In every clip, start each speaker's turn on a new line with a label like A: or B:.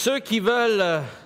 A: Ceux qui veulent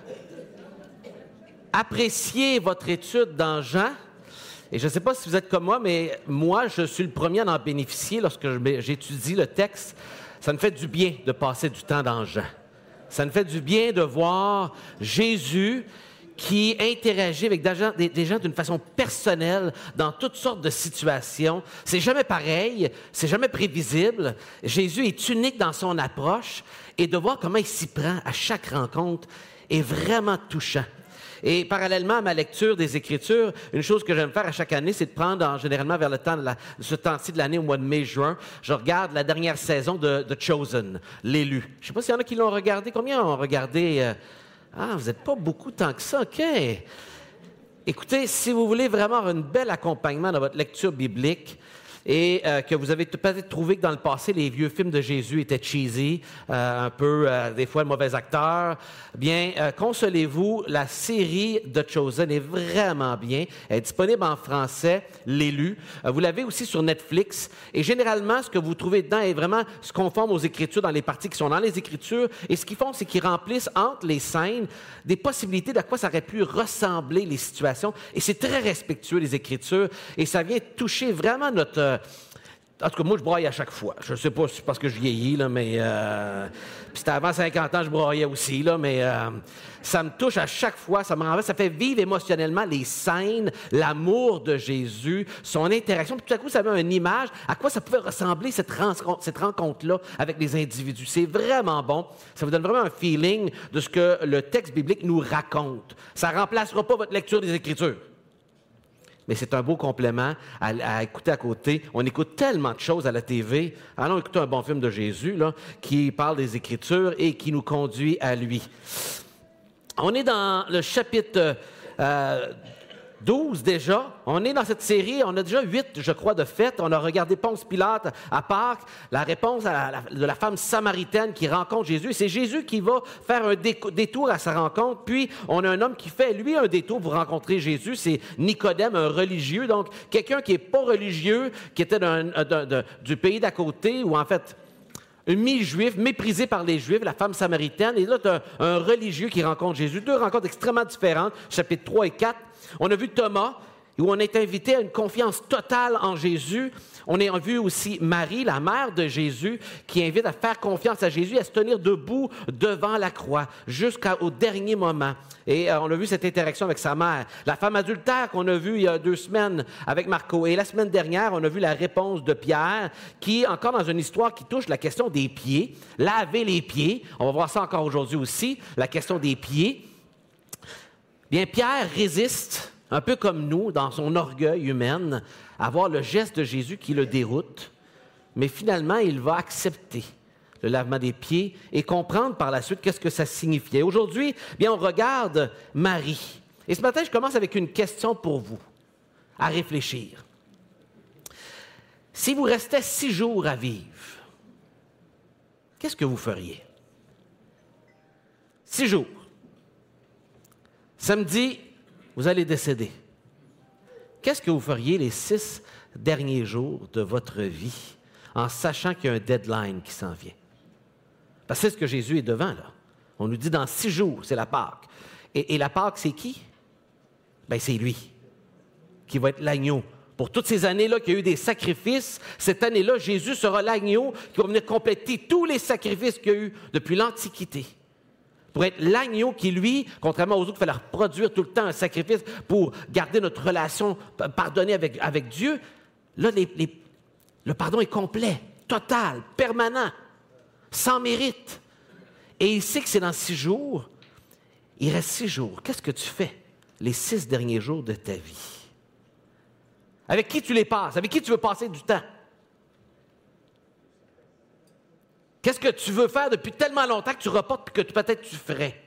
A: apprécier votre étude dans Jean, et je ne sais pas si vous êtes comme moi, mais moi, je suis le premier à en bénéficier lorsque j'étudie le texte. Ça me fait du bien de passer du temps dans Jean. Ça me fait du bien de voir Jésus qui interagit avec des gens d'une façon personnelle dans toutes sortes de situations. C'est jamais pareil, c'est jamais prévisible. Jésus est unique dans son approche et de voir comment il s'y prend à chaque rencontre est vraiment touchant. Et parallèlement à ma lecture des Écritures, une chose que j'aime faire à chaque année, c'est de prendre, généralement vers le temps ce temps-ci de l'année, au mois de mai-juin, je regarde la dernière saison de Chosen, l'élu. Je ne sais pas s'il y en a qui l'ont regardé. Combien ont regardé? Vous n'êtes pas beaucoup tant que ça, OK. Écoutez, si vous voulez vraiment avoir un bel accompagnement dans votre lecture biblique, et que vous avez peut-être trouvé que dans le passé, les vieux films de Jésus étaient cheesy, un peu, des fois, le mauvais acteur, bien, consolez-vous, la série The Chosen est vraiment bien. Elle est disponible en français, l'élu. Vous l'avez aussi sur Netflix. Et généralement, ce que vous trouvez dedans est vraiment se conforme aux Écritures dans les parties qui sont dans les Écritures. Et ce qu'ils font, c'est qu'ils remplissent entre les scènes des possibilités d'à quoi ça aurait pu ressembler les situations. Et c'est très respectueux, les Écritures. Et ça vient toucher vraiment notre... En tout cas, moi, je braille à chaque fois. Je ne sais pas si c'est parce que je vieillis, là, mais... Puis c'était avant 50 ans, je braillais aussi, là, mais ça me touche à chaque fois. Ça fait vivre émotionnellement les scènes, l'amour de Jésus, son interaction. Puis tout à coup, ça avait une image. À quoi ça pouvait ressembler, cette rencontre-là avec les individus? C'est vraiment bon. Ça vous donne vraiment un feeling de ce que le texte biblique nous raconte. Ça ne remplacera pas votre lecture des Écritures. Mais c'est un beau complément à écouter à côté. On écoute tellement de choses à la TV. Allons écouter un bon film de Jésus là, qui parle des Écritures et qui nous conduit à lui. On est dans le chapitre 12 déjà. On est dans cette série. On a déjà 8, je crois, de fêtes. On a regardé Ponce Pilate à Pâques, la réponse de la femme samaritaine qui rencontre Jésus. C'est Jésus qui va faire un détour à sa rencontre. Puis, on a un homme qui fait, lui, un détour pour rencontrer Jésus. C'est Nicodème, un religieux. Donc, quelqu'un qui n'est pas religieux, qui était du pays d'à côté, ou en fait... un mi-juif, méprisé par les Juifs, la femme samaritaine. Et là, tu as un religieux qui rencontre Jésus. 2 rencontres extrêmement différentes, chapitres 3 et 4. On a vu Thomas, où on est invité à une confiance totale en Jésus. On a vu aussi Marie, la mère de Jésus, qui invite à faire confiance à Jésus, à se tenir debout devant la croix, jusqu'au dernier moment. Et on a vu cette interaction avec sa mère. La femme adultère qu'on a vue il y a 2 semaines avec Marco. Et la semaine dernière, on a vu la réponse de Pierre, qui, encore dans une histoire qui touche la question des pieds, laver les pieds. On va voir ça encore aujourd'hui aussi, la question des pieds. Bien, Pierre résiste, un peu comme nous, dans son orgueil humain, à voir le geste de Jésus qui le déroute. Mais finalement, il va accepter le lavement des pieds et comprendre par la suite qu'est-ce que ça signifiait. Aujourd'hui, bien, on regarde Marie. Et ce matin, je commence avec une question pour vous, à réfléchir. Si vous restait 6 jours à vivre, qu'est-ce que vous feriez? 6 jours. Samedi, vous allez décéder. Qu'est-ce que vous feriez les 6 derniers jours de votre vie en sachant qu'il y a un deadline qui s'en vient? Parce que c'est ce que Jésus est devant, là. On nous dit dans 6 jours, c'est la Pâque. Et la Pâque, c'est qui? Bien, c'est lui qui va être l'agneau. Pour toutes ces années-là qu'il y a eu des sacrifices, cette année-là, Jésus sera l'agneau qui va venir compléter tous les sacrifices qu'il y a eu depuis l'Antiquité. Pour être l'agneau qui, lui, contrairement aux autres, il fallait reproduire tout le temps un sacrifice pour garder notre relation pardonnée avec Dieu. Là, le pardon est complet, total, permanent, sans mérite. Et il sait que c'est dans 6 jours. Il reste 6 jours. Qu'est-ce que tu fais les 6 derniers jours de ta vie? Avec qui tu les passes? Avec qui tu veux passer du temps? Qu'est-ce que tu veux faire depuis tellement longtemps que tu reportes et que peut-être tu ferais?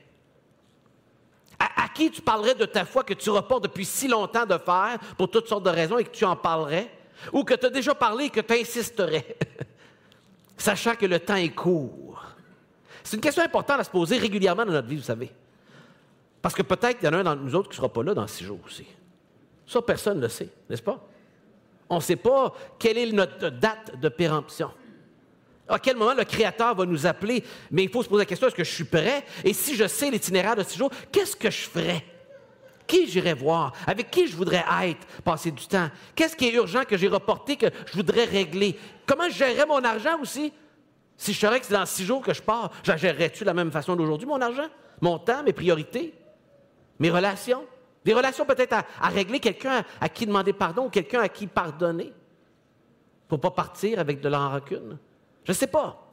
A: À qui tu parlerais de ta foi que tu reportes depuis si longtemps de faire pour toutes sortes de raisons et que tu en parlerais? Ou que tu as déjà parlé et que tu insisterais? Sachant que le temps est court. C'est une question importante à se poser régulièrement dans notre vie, vous savez. Parce que peut-être qu'il y en a un d'entre nous autres qui ne sera pas là dans 6 jours aussi. Ça, personne ne le sait, n'est-ce pas? On ne sait pas quelle est notre date de péremption. À quel moment le Créateur va nous appeler? Mais il faut se poser la question, est-ce que je suis prêt? Et si je sais l'itinéraire de 6 jours, qu'est-ce que je ferais? Qui j'irais voir? Avec qui je voudrais être, passer du temps? Qu'est-ce qui est urgent que j'ai reporté, que je voudrais régler? Comment je gérerais mon argent aussi? Si je saurais que c'est dans 6 jours que je pars, je gérerais-tu de la même façon d'aujourd'hui, mon argent? Mon temps, mes priorités, mes relations? Des relations peut-être à régler, quelqu'un à qui demander pardon ou quelqu'un à qui pardonner pour ne pas partir avec de la rancune. Je ne sais pas.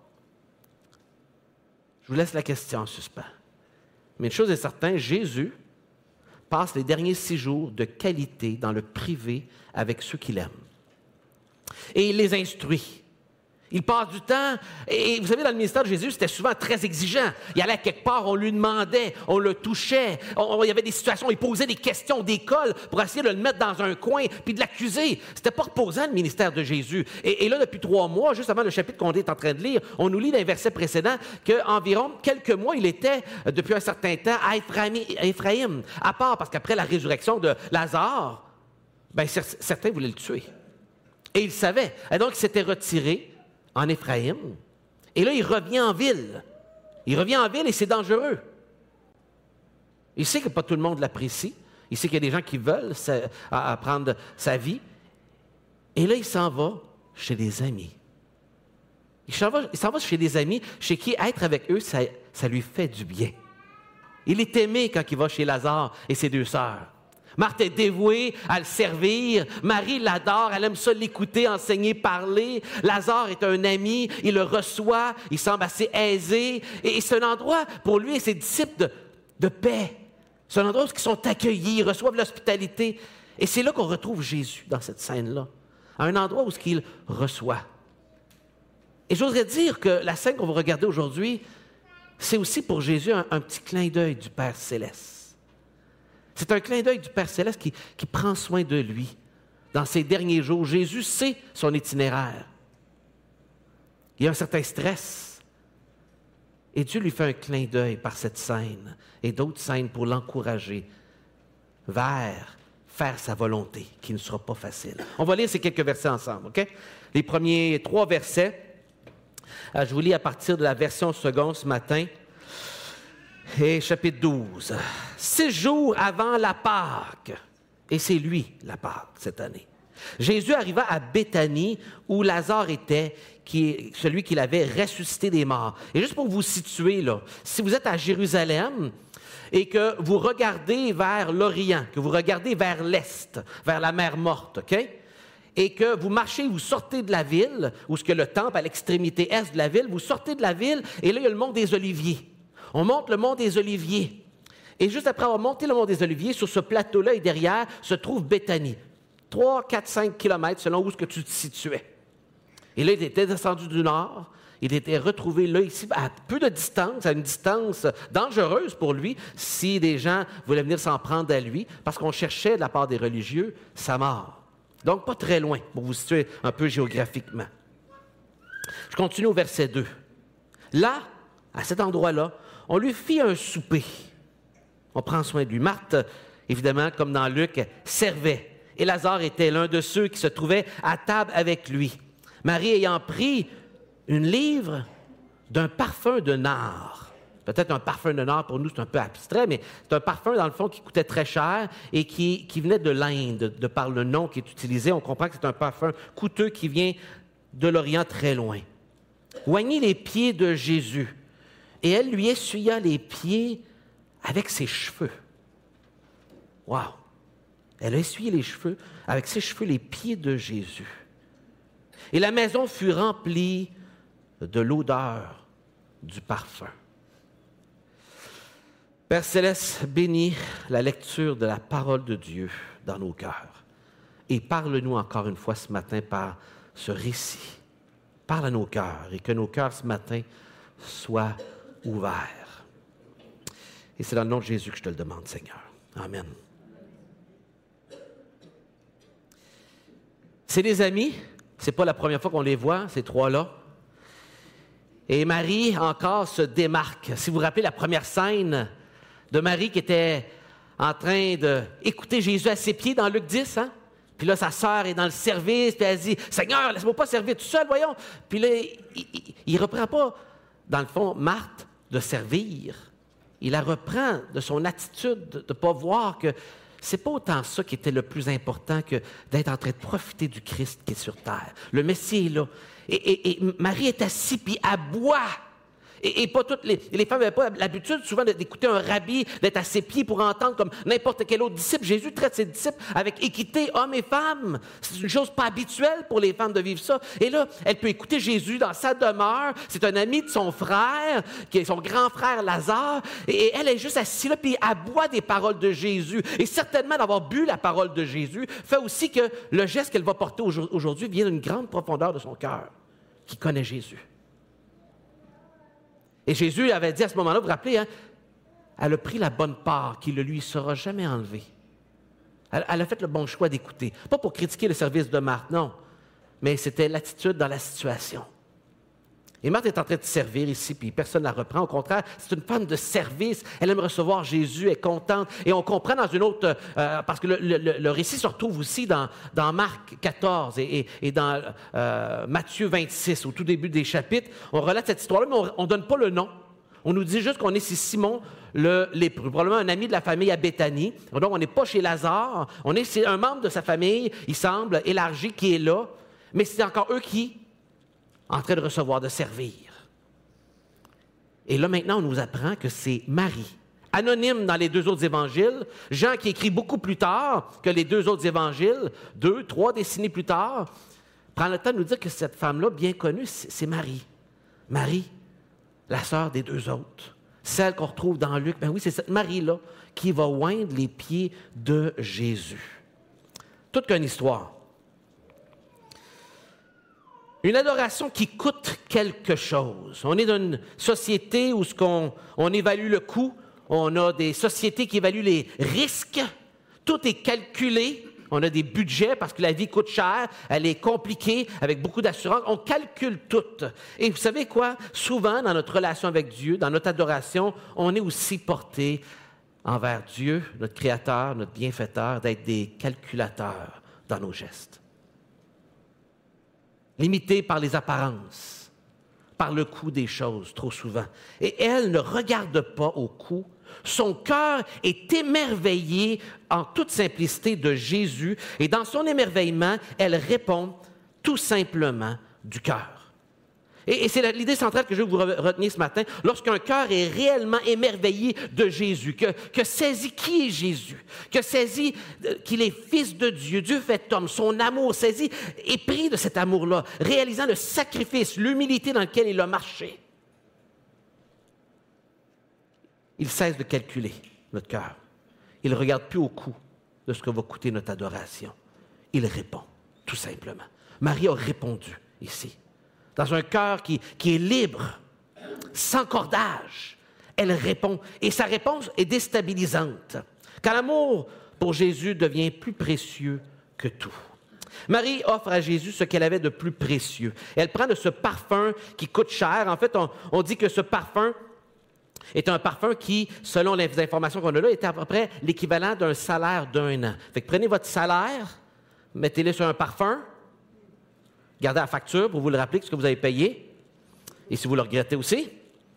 A: Je vous laisse la question en suspens. Mais une chose est certaine, Jésus passe les derniers 6 jours de qualité dans le privé avec ceux qu'il aime. Et il les instruit. Il passe du temps, et vous savez, dans le ministère de Jésus, c'était souvent très exigeant. Il allait quelque part, on lui demandait, on le touchait, il y avait des situations, il posait des questions d'école pour essayer de le mettre dans un coin, puis de l'accuser. C'était pas reposant, le ministère de Jésus. Et là, depuis 3 mois, juste avant le chapitre qu'on est en train de lire, on nous lit dans les versets précédents qu'environ quelques mois, il était, depuis un certain temps, à Éphraïm, à part, parce qu'après la résurrection de Lazare, bien, certains voulaient le tuer. Et il le savait. Et donc, il s'était retiré en Éphraïm. Et là, il revient en ville. Il revient en ville et c'est dangereux. Il sait que pas tout le monde l'apprécie. Il sait qu'il y a des gens qui veulent prendre sa vie. Et là, il s'en va chez des amis. Il s'en va chez des amis chez qui être avec eux, ça lui fait du bien. Il est aimé quand il va chez Lazare et ses 2 sœurs. Marthe est dévouée à le servir. Marie l'adore, elle aime ça l'écouter, enseigner, parler. Lazare est un ami, il le reçoit, il semble assez aisé. Et c'est un endroit pour lui et ses disciples de paix. C'est un endroit où ils sont accueillis, ils reçoivent l'hospitalité. Et c'est là qu'on retrouve Jésus dans cette scène-là. À un endroit où il reçoit. Et j'oserais dire que la scène qu'on va regarder aujourd'hui, c'est aussi pour Jésus un petit clin d'œil du Père Céleste. C'est un clin d'œil du Père Céleste qui prend soin de lui. Dans ces derniers jours, Jésus sait son itinéraire. Il y a un certain stress. Et Dieu lui fait un clin d'œil par cette scène et d'autres scènes pour l'encourager vers faire sa volonté, qui ne sera pas facile. On va lire ces quelques versets ensemble, OK? Les premiers 3 versets, je vous lis à partir de la version seconde ce matin. Et chapitre 12. 6 jours avant la Pâque, et c'est lui la Pâque cette année, Jésus arriva à Béthanie où Lazare était, celui qu'il avait ressuscité des morts. Et juste pour vous situer, là, si vous êtes à Jérusalem et que vous regardez vers l'Orient, que vous regardez vers l'Est, vers la mer Morte, OK? Et que vous marchez, vous sortez de la ville, où est-ce que le temple à l'extrémité est de la ville, vous sortez de la ville, et là, il y a le mont des Oliviers. On monte le mont des Oliviers. Et juste après avoir monté le mont des Oliviers, sur ce plateau-là et derrière, se trouve Béthanie. 3, 4, 5 kilomètres selon où est-ce que tu te situais. Et là, il était descendu du nord. Il était retrouvé là, ici, à peu de distance, à une distance dangereuse pour lui, si des gens voulaient venir s'en prendre à lui, parce qu'on cherchait, de la part des religieux, sa mort. Donc, pas très loin, pour vous situer un peu géographiquement. Je continue au verset 2. Là, à cet endroit-là, on lui fit un souper. On prend soin de lui. Marthe, évidemment, comme dans Luc, servait. Et Lazare était l'un de ceux qui se trouvaient à table avec lui. Marie ayant pris une livre d'un parfum de nard. Peut-être un parfum de nard, pour nous, c'est un peu abstrait, mais c'est un parfum, dans le fond, qui coûtait très cher et qui venait de l'Inde, de par le nom qui est utilisé. On comprend que c'est un parfum coûteux qui vient de l'Orient très loin. Oignit les pieds de Jésus. Et elle lui essuya les pieds avec ses cheveux. Wow! Elle a essuyé les cheveux, avec ses cheveux, les pieds de Jésus. Et la maison fut remplie de l'odeur du parfum. Père Céleste, bénis la lecture de la parole de Dieu dans nos cœurs. Et parle-nous encore une fois ce matin par ce récit. Parle à nos cœurs et que nos cœurs ce matin soient ouverts. Et c'est dans le nom de Jésus que je te le demande, Seigneur. Amen. C'est des amis. C'est pas la première fois qu'on les voit, ces 3-là. Et Marie, encore, se démarque. Si vous vous rappelez la première scène de Marie qui était en train d'écouter Jésus à ses pieds dans Luc 10, hein? Puis là, sa sœur est dans le service, puis elle dit « Seigneur, laisse-moi pas servir tout seul, voyons. » Puis là, il ne reprend pas, dans le fond, Marthe de servir. Il la reprend de son attitude de ne pas voir que c'est pas autant ça qui était le plus important que d'être en train de profiter du Christ qui est sur terre. Le Messie est là. Et Marie est assise, puis elle boit. Et pas toutes les femmes n'avaient pas l'habitude souvent d'écouter un rabbi, d'être à ses pieds pour entendre comme n'importe quel autre disciple. Jésus traite ses disciples avec équité, hommes et femmes. C'est une chose pas habituelle pour les femmes de vivre ça. Et là, elle peut écouter Jésus dans sa demeure. C'est un ami de son frère, qui est son grand frère Lazare. Et elle est juste assise là, puis elle boit des paroles de Jésus. Et certainement d'avoir bu la parole de Jésus fait aussi que le geste qu'elle va porter aujourd'hui vient d'une grande profondeur de son cœur, qui connaît Jésus. Et Jésus avait dit à ce moment-là, vous vous rappelez, hein, elle a pris la bonne part qui ne lui sera jamais enlevée. Elle a fait le bon choix d'écouter. Pas pour critiquer le service de Marthe, non, mais c'était l'attitude dans la situation. Et Marthe est en train de servir ici, puis personne ne la reprend. Au contraire, c'est une femme de service. Elle aime recevoir Jésus, elle est contente. Et on comprend dans une autre... parce que le récit se retrouve aussi dans Marc 14 et dans Matthieu 26, au tout début des chapitres. On relate cette histoire-là, mais on ne donne pas le nom. On nous dit juste qu'on est chez Simon le lépreux, probablement un ami de la famille à Béthanie. Donc, on n'est pas chez Lazare. C'est un membre de sa famille, il semble, élargi, qui est là. Mais c'est encore eux qui... en train de recevoir, de servir. Et là, maintenant, on nous apprend que c'est Marie, anonyme dans les deux autres évangiles, Jean qui écrit beaucoup plus tard que les deux autres évangiles, 2, 3 décennies plus tard, prend le temps de nous dire que cette femme-là, bien connue, c'est Marie. Marie, la sœur des deux autres. Celle qu'on retrouve dans Luc. Ben oui, c'est cette Marie-là qui va oindre les pieds de Jésus. Toute qu'une histoire. Une adoration qui coûte quelque chose. On est dans une société où on évalue le coût. On a des sociétés qui évaluent les risques. Tout est calculé. On a des budgets parce que la vie coûte cher. Elle est compliquée avec beaucoup d'assurance. On calcule tout. Et vous savez quoi? Souvent, dans notre relation avec Dieu, dans notre adoration, on est aussi porté envers Dieu, notre Créateur, notre Bienfaiteur, d'être des calculateurs dans nos gestes. Limitée par les apparences, par le coût des choses, trop souvent. Et elle ne regarde pas au coût. Son cœur est émerveillé en toute simplicité de Jésus. Et dans son émerveillement, elle répond tout simplement du cœur. Et c'est l'idée centrale que je veux vous retenir ce matin. Lorsqu'un cœur est réellement émerveillé de Jésus, que saisit qui est Jésus, que saisit qu'il est fils de Dieu, Dieu fait homme, son amour saisit, est pris de cet amour-là, réalisant le sacrifice, l'humilité dans lequel il a marché. Il cesse de calculer notre cœur. Il ne regarde plus au coût de ce que va coûter notre adoration. Il répond, tout simplement. Marie a répondu ici. Dans un cœur qui est libre, sans cordage, elle répond. Et sa réponse est déstabilisante. Quand l'amour pour Jésus devient plus précieux que tout. Marie offre à Jésus ce qu'elle avait de plus précieux. Elle prend de ce parfum qui coûte cher. En fait, on dit que ce parfum est un parfum qui, selon les informations qu'on a là, était à peu près l'équivalent d'un salaire d'un an. Fait que prenez votre salaire, mettez-le sur un parfum, gardez la facture pour vous le rappeler ce que vous avez payé, et si vous le regrettez aussi.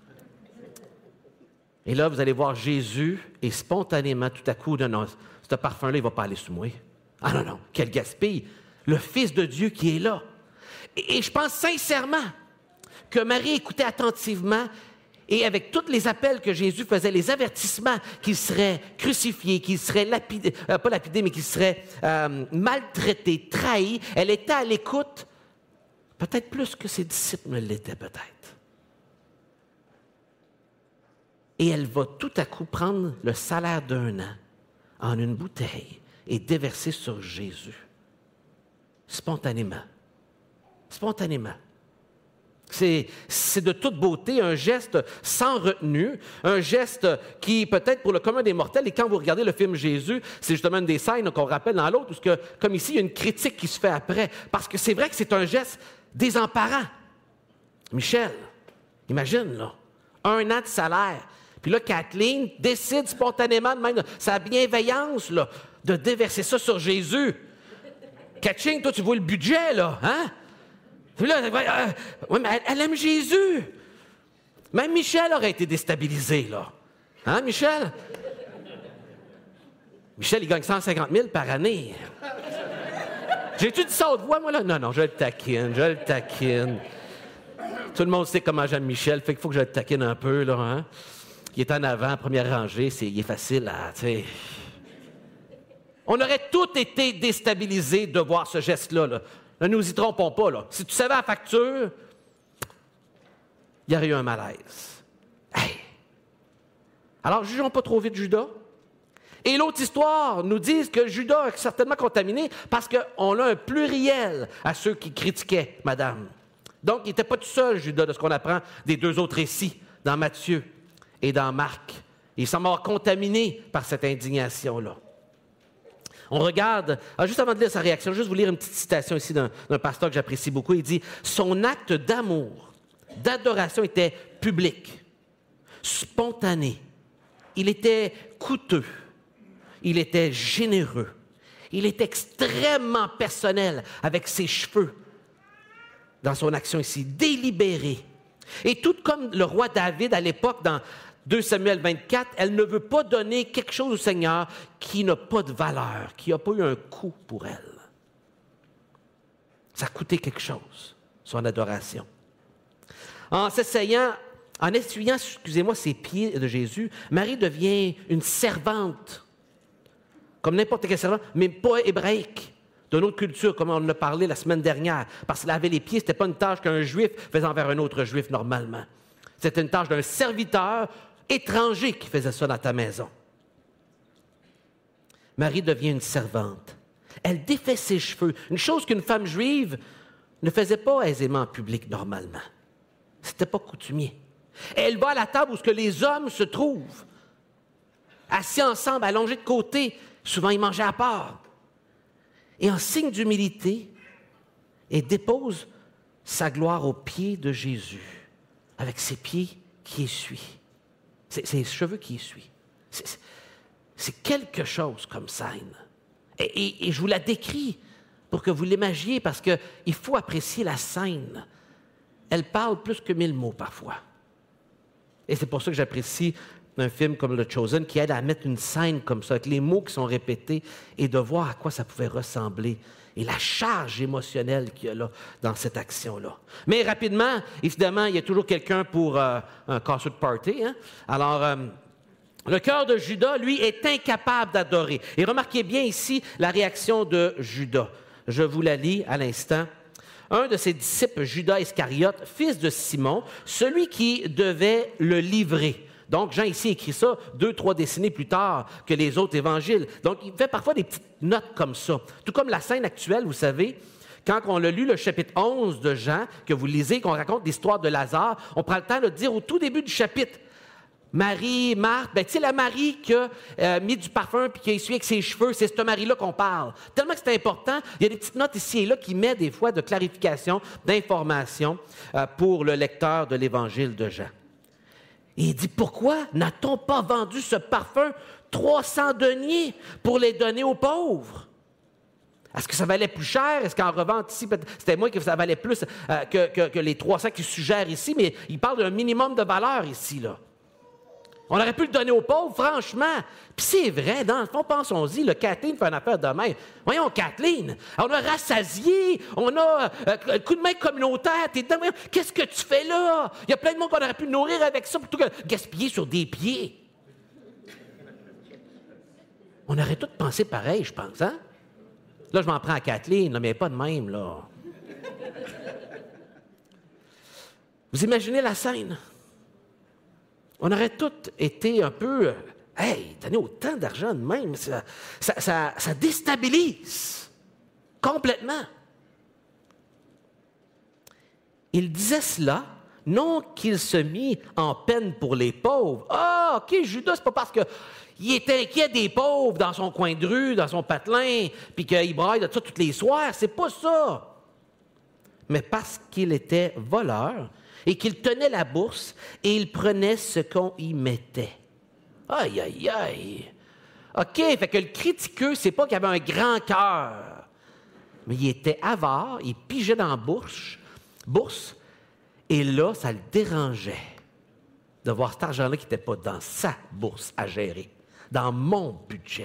A: Et là, vous allez voir Jésus, et spontanément, tout à coup, non, ce parfum-là, il ne va pas aller sous moi. Ah non, quel gaspille! Le Fils de Dieu qui est là. Et je pense sincèrement que Marie écoutait attentivement, et avec tous les appels que Jésus faisait, les avertissements qu'il serait crucifié, qu'il serait lapidé, pas lapidé, mais qu'il serait maltraité, trahi, elle était à l'écoute, peut-être plus que ses disciples ne l'étaient peut-être. Et elle va tout à coup prendre le salaire d'un an en une bouteille et déverser sur Jésus. Spontanément. Spontanément. C'est de toute beauté, un geste sans retenue, un geste qui, peut-être pour le commun des mortels, et quand vous regardez le film Jésus, c'est justement une des scènes qu'on rappelle dans l'autre, parce que, comme ici, il y a une critique qui se fait après, parce que c'est vrai que c'est un geste désemparant. Michel, imagine, là, 1 an de salaire, puis là, Kathleen décide spontanément, de même sa bienveillance, là, de déverser ça sur Jésus. Catching, toi, tu vois le budget, là, hein? Puis là, oui, mais elle aime Jésus. Même Michel aurait été déstabilisé, là. Hein, Michel? Michel, il gagne 150 000 par année. J'ai-tu dit ça haute voix, moi, là? Non, je le taquine. Tout le monde sait comment j'aime Michel, fait qu'il faut que je le taquine un peu, là, hein? Il est en avant, première rangée, il est facile à, tu sais... On aurait tous été déstabilisés de voir ce geste-là, là. Ne nous y trompons pas, là. Si tu savais la facture, il y aurait eu un malaise. Hey! Alors, jugeons pas trop vite Judas. Et l'autre histoire nous dit que Judas est certainement contaminé parce qu'on a un pluriel à ceux qui critiquaient Madame. Donc, il n'était pas tout seul, Judas, de ce qu'on apprend des deux autres récits, dans Matthieu et dans Marc. Il semble avoir contaminé par cette indignation-là. On regarde, juste avant de lire sa réaction, juste vous lire une petite citation ici d'un pasteur que j'apprécie beaucoup. Il dit « Son acte d'amour, d'adoration était public, spontané. Il était coûteux. Il était généreux. Il était extrêmement personnel avec ses cheveux dans son action ici, délibéré. Et tout comme le roi David à l'époque, dans 2 Samuel 24, elle ne veut pas donner quelque chose au Seigneur qui n'a pas de valeur, qui n'a pas eu un coût pour elle. Ça a coûté quelque chose, son adoration. En essuyant, ses pieds de Jésus, Marie devient une servante, comme n'importe quelle servante, mais pas hébraïque, d'une autre culture, comme on en a parlé la semaine dernière. Parce que laver les pieds, ce n'était pas une tâche qu'un juif faisait envers un autre juif normalement. C'était une tâche d'un serviteur étranger qui faisait ça dans ta maison. Marie devient une servante. Elle défait ses cheveux, une chose qu'une femme juive ne faisait pas aisément en public normalement. C'était pas coutumier. Elle va à la table où ce que les hommes se trouvent, assis ensemble, allongés de côté. Souvent, ils mangeaient à part. Et en signe d'humilité, elle dépose sa gloire aux pieds de Jésus, avec ses pieds qui essuient. C'est ses cheveux qui essuient. C'est quelque chose comme scène. Et je vous la décris pour que vous l'imaginiez, parce qu'il faut apprécier la scène. Elle parle plus que 1000 mots parfois. Et c'est pour ça que j'apprécie un film comme The Chosen qui aide à mettre une scène comme ça, avec les mots qui sont répétés, et de voir à quoi ça pouvait ressembler, et la charge émotionnelle qu'il y a là, dans cette action-là. Mais rapidement, évidemment, il y a toujours quelqu'un pour un casseux de party. Hein? Alors, le cœur de Judas, lui, est incapable d'adorer. Et remarquez bien ici la réaction de Judas. Je vous la lis à l'instant. Un de ses disciples, Judas Iscariote, fils de Simon, celui qui devait le livrer. Donc, Jean ici écrit ça 2-3 décennies plus tard que les autres évangiles. Donc, il fait parfois des petites notes comme ça. Tout comme la scène actuelle, vous savez, quand on a lu le chapitre 11 de Jean, que vous lisez, qu'on raconte l'histoire de Lazare, on prend le temps de dire au tout début du chapitre, Marie, Marthe, tu sais, la Marie qui a mis du parfum puis qui a essuyé avec ses cheveux, c'est cette Marie-là qu'on parle. Tellement que c'est important, il y a des petites notes ici et là qui mettent des fois de clarification, d'information pour le lecteur de l'Évangile de Jean. Et il dit, pourquoi n'a-t-on pas vendu ce parfum 300 deniers pour les donner aux pauvres? Est-ce que ça valait plus cher? Est-ce qu'en revente ici, c'était moins que ça valait plus que les 300 qui suggèrent ici, mais il parle d'un minimum de valeur ici, là. On aurait pu le donner aux pauvres, franchement. Puis c'est vrai, dans le fond, pensons-y, le Kathleen fait une affaire de même. Voyons, Kathleen, on a rassasié, on a un coup de main communautaire, t'es dedans, voyons, qu'est-ce que tu fais là? Il y a plein de monde qu'on aurait pu nourrir avec ça plutôt que gaspiller sur des pieds. On aurait tous pensé pareil, je pense, hein? Là, je m'en prends à Kathleen, là, mais pas de même, là. Vous imaginez la scène? On aurait tous été un peu... Hey, donner autant d'argent de même, ça déstabilise complètement. Il disait cela, non qu'il se mit en peine pour les pauvres. Ah, OK, Judas, c'est pas parce qu'il était inquiet des pauvres dans son coin de rue, dans son patelin, puis qu'il braille de ça tous les soirs. C'est pas ça. Mais parce qu'il était voleur et qu'il tenait la bourse et il prenait ce qu'on y mettait. Aïe, aïe, aïe. OK, fait que le critiqueux, c'est pas qu'il avait un grand cœur. mais il était avare, il pigeait dans la bourse, et là, ça le dérangeait de voir cet argent-là qui n'était pas dans sa bourse à gérer, dans mon budget.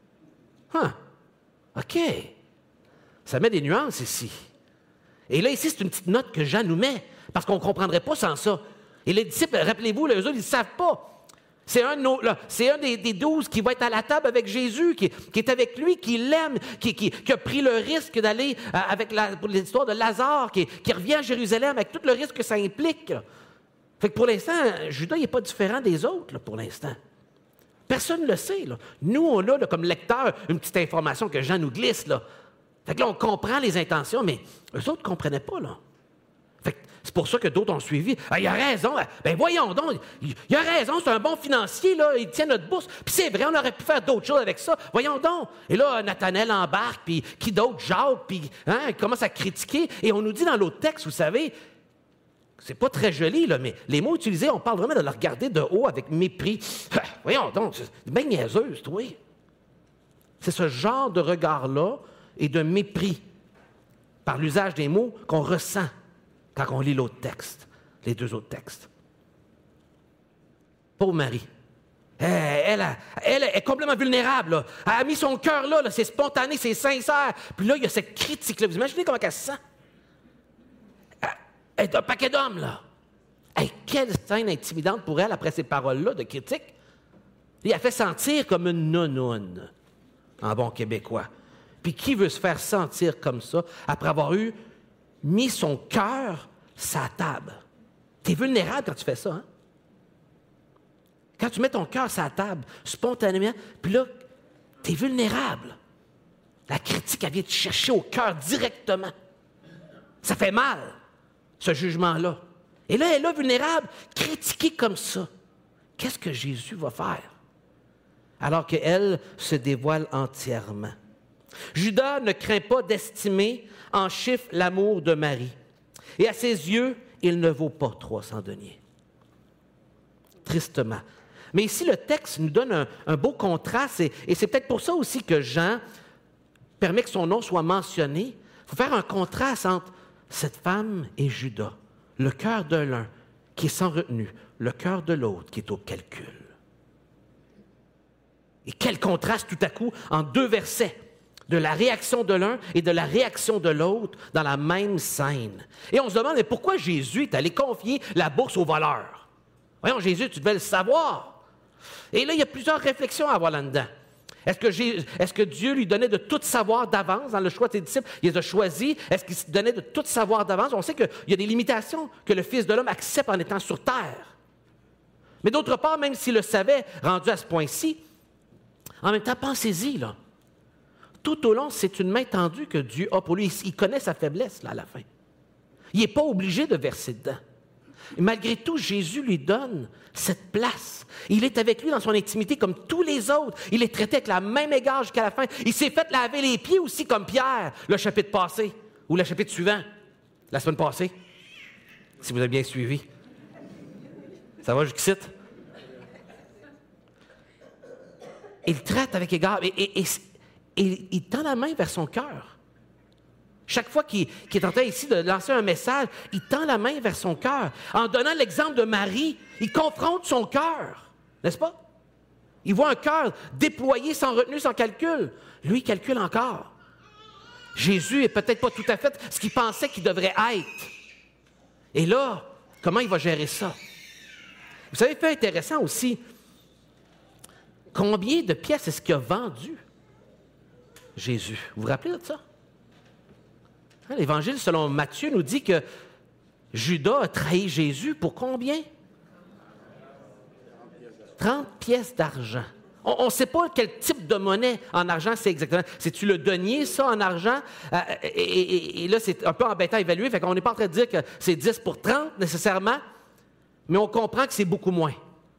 A: OK. Ça met des nuances ici. Et là, ici, c'est une petite note que Jean nous met, parce qu'on ne comprendrait pas sans ça. Et les disciples, rappelez-vous, eux autres, ils ne savent pas. C'est un des 12 qui va être à la table avec Jésus, qui est avec lui, qui l'aime, qui a pris le risque d'aller pour l'histoire de Lazare, qui revient à Jérusalem avec tout le risque que ça implique. Fait que pour l'instant, Judas n'est pas différent des autres, là, pour l'instant. Personne ne le sait. Là. Nous, on a, là, comme lecteur, une petite information que Jean nous glisse. Là. Fait que là, on comprend les intentions, mais eux autres ne comprenaient pas. Là. Fait que c'est pour ça que d'autres ont suivi. Ah, il a raison. Ben voyons donc. Il a raison, c'est un bon financier. Là. Il tient notre bourse. Puis c'est vrai, on aurait pu faire d'autres choses avec ça. Voyons donc. Et là, Nathanaël embarque, puis qui d'autre? Jacques, puis il commence à critiquer. Et on nous dit dans l'autre texte, vous savez, c'est pas très joli, là, mais les mots utilisés, on parle vraiment de le regarder de haut avec mépris. Voyons donc, c'est bien niaiseuse, toi. C'est ce genre de regard-là et de mépris par l'usage des mots qu'on ressent quand on lit l'autre texte, les deux autres textes. Pauvre Marie. Elle est complètement vulnérable. Là. Elle a mis son cœur là, c'est spontané, c'est sincère. Puis là, il y a cette critique-là. Vous imaginez comment elle se sent? Elle est un paquet d'hommes, là. Hey, quelle scène intimidante pour elle après ces paroles-là de critique. Il a fait sentir comme une nounoune, en bon québécois. Puis qui veut se faire sentir comme ça après avoir mis son cœur sa table? T'es vulnérable quand tu fais ça, hein? Quand tu mets ton cœur sa table, spontanément, puis là, t'es vulnérable. La critique, elle vient te chercher au cœur directement. Ça fait mal. Ce jugement-là. Et là, elle est là, vulnérable, critiquée comme ça. Qu'est-ce que Jésus va faire? Alors qu'elle se dévoile entièrement. Judas ne craint pas d'estimer en chiffres l'amour de Marie. Et à ses yeux, il ne vaut pas 300 deniers. Tristement. Mais ici, le texte nous donne un beau contraste, et c'est peut-être pour ça aussi que Jean permet que son nom soit mentionné. Il faut faire un contraste entre cette femme et Judas, le cœur de l'un qui est sans retenue, le cœur de l'autre qui est au calcul. Et quel contraste tout à coup en deux versets, de la réaction de l'un et de la réaction de l'autre dans la même scène. Et on se demande, mais pourquoi Jésus est allé confier la bourse au voleur? Voyons, Jésus, tu devais le savoir. Et là, il y a plusieurs réflexions à avoir là-dedans. Est-ce que Dieu lui donnait de tout savoir d'avance dans le choix de ses disciples? Il les a choisis. Est-ce qu'il se donnait de tout savoir d'avance? On sait qu'il y a des limitations que le Fils de l'homme accepte en étant sur terre. Mais d'autre part, même s'il le savait, rendu à ce point-ci, en même temps, pensez-y, là. Tout au long, c'est une main tendue que Dieu a pour lui. Il connaît sa faiblesse, là, à la fin. Il n'est pas obligé de verser dedans. Et malgré tout, Jésus lui donne cette place. Il est avec lui dans son intimité comme tous les autres. Il est traité avec la même égard jusqu'à la fin. Il s'est fait laver les pieds aussi comme Pierre, le chapitre passé, ou le chapitre suivant, la semaine passée, si vous avez bien suivi. Ça va jusqu'ici? Il traite avec égard et il tend la main vers son cœur. Chaque fois qu'il est en train ici de lancer un message, il tend la main vers son cœur. En donnant l'exemple de Marie, il confronte son cœur, n'est-ce pas? Il voit un cœur déployé sans retenue, sans calcul. Lui, il calcule encore. Jésus est peut-être pas tout à fait ce qu'il pensait qu'il devrait être. Et là, comment il va gérer ça? Vous savez, fait intéressant aussi, combien de pièces est-ce qu'il a vendu, Jésus? Vous vous rappelez de ça? L'Évangile, selon Matthieu, nous dit que Judas a trahi Jésus pour combien? 30 pièces d'argent. On ne sait pas quel type de monnaie en argent c'est exactement. C'est-tu le denier, ça, en argent? Et là, c'est un peu embêtant à évaluer. Fait qu'on n'est pas en train de dire que c'est 10 pour 30, nécessairement, mais on comprend que c'est beaucoup moins.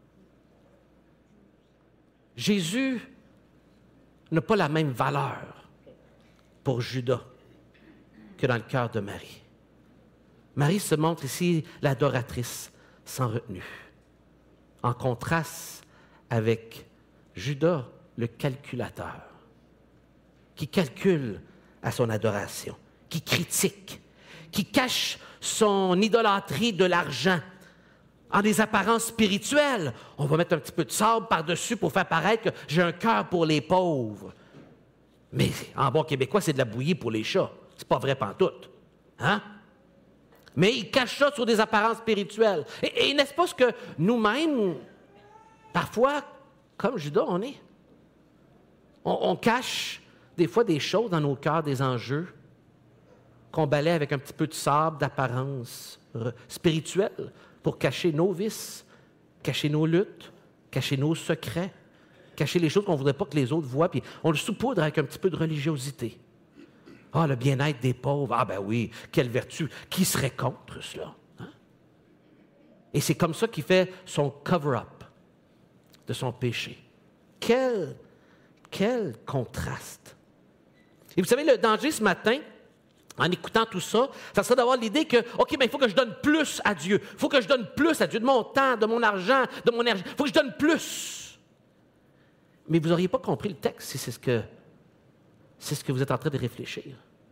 A: Jésus n'a pas la même valeur pour Judas que dans le cœur de Marie. Marie se montre ici l'adoratrice sans retenue, en contraste avec Judas, le calculateur, qui calcule à son adoration, qui critique, qui cache son idolâtrie de l'argent en des apparences spirituelles. On va mettre un petit peu de sable par-dessus pour faire paraître que j'ai un cœur pour les pauvres. Mais en bon québécois, c'est de la bouillie pour les chats. C'est pas vrai pantoute. Hein? Mais il cache ça sur des apparences spirituelles. Et n'est-ce pas ce que nous-mêmes, parfois, comme Judas, on est? On cache des fois des choses dans nos cœurs, des enjeux, qu'on balaie avec un petit peu de sable d'apparence spirituelle pour cacher nos vices, cacher nos luttes, cacher nos secrets, cacher les choses qu'on ne voudrait pas que les autres voient, puis on le saupoudre avec un petit peu de religiosité. Ah, le bien-être des pauvres. Ah, ben oui, quelle vertu. Qui serait contre cela? Hein? Et c'est comme ça qu'il fait son cover-up de son péché. Quel contraste. Et vous savez, le danger ce matin, en écoutant tout ça, ça serait d'avoir l'idée que, OK, mais il faut que je donne plus à Dieu. Il faut que je donne plus à Dieu, de mon temps, de mon argent, de mon énergie. Il faut que je donne plus. Mais vous n'auriez pas compris le texte si c'est ce que vous êtes en train de réfléchir.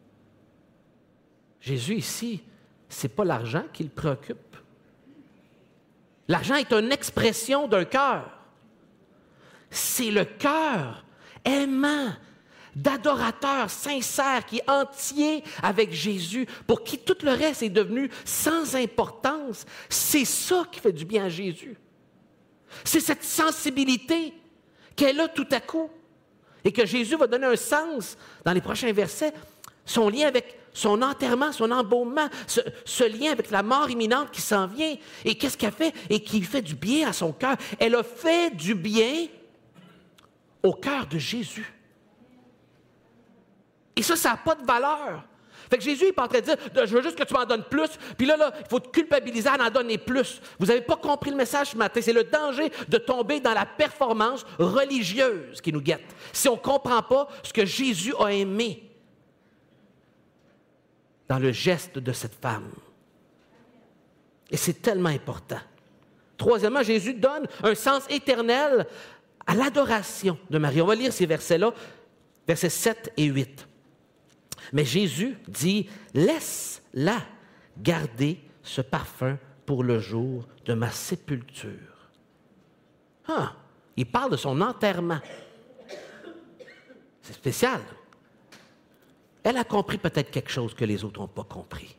A: Jésus, ici, ce n'est pas l'argent qui le préoccupe. L'argent est une expression d'un cœur. C'est le cœur aimant, d'adorateur sincère qui est entier avec Jésus, pour qui tout le reste est devenu sans importance. C'est ça qui fait du bien à Jésus. C'est cette sensibilité qu'elle a tout à coup et que Jésus va donner un sens dans les prochains versets. Son lien avec son enterrement, son embaumement, ce lien avec la mort imminente qui s'en vient. Et qu'est-ce qu'elle fait? Et qui fait du bien à son cœur. Elle a fait du bien au cœur de Jésus. Et ça n'a pas de valeur. Fait que Jésus n'est pas en train de dire « Je veux juste que tu m'en donnes plus », puis là, il faut te culpabiliser à en donner plus. Vous n'avez pas compris le message ce matin. C'est le danger de tomber dans la performance religieuse qui nous guette. Si on ne comprend pas ce que Jésus a aimé dans le geste de cette femme. Et c'est tellement important. Troisièmement, Jésus donne un sens éternel à l'adoration de Marie. On va lire ces versets-là, versets 7 et 8. Mais Jésus dit, « Laisse-la garder ce parfum pour le jour de ma sépulture. » Ah, il parle de son enterrement. C'est spécial. Elle a compris peut-être quelque chose que les autres n'ont pas compris.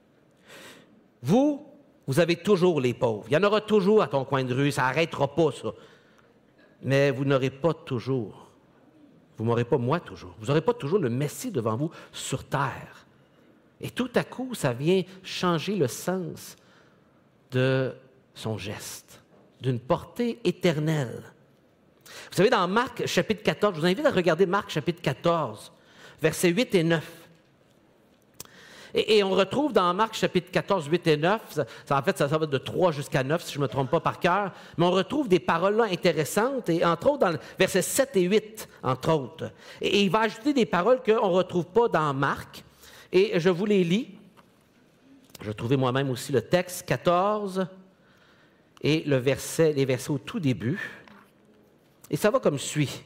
A: Vous avez toujours les pauvres. Il y en aura toujours à ton coin de rue, ça n'arrêtera pas, ça. Mais vous n'aurez pas toujours. Vous n'aurez pas moi toujours. Vous n'aurez pas toujours le Messie devant vous sur terre. Et tout à coup, ça vient changer le sens de son geste, d'une portée éternelle. Vous savez, dans Marc chapitre 14, je vous invite à regarder Marc chapitre 14, versets 8 et 9. Et on retrouve dans Marc chapitre 14, 8 et 9, ça va de 3 jusqu'à 9, si je ne me trompe pas par cœur, mais on retrouve des paroles là intéressantes, et entre autres dans le versets 7 et 8, entre autres. Et il va ajouter des paroles qu'on ne retrouve pas dans Marc, et je vous les lis. Je vais trouver moi-même aussi le texte 14 et les versets au tout début. Et ça va comme suit.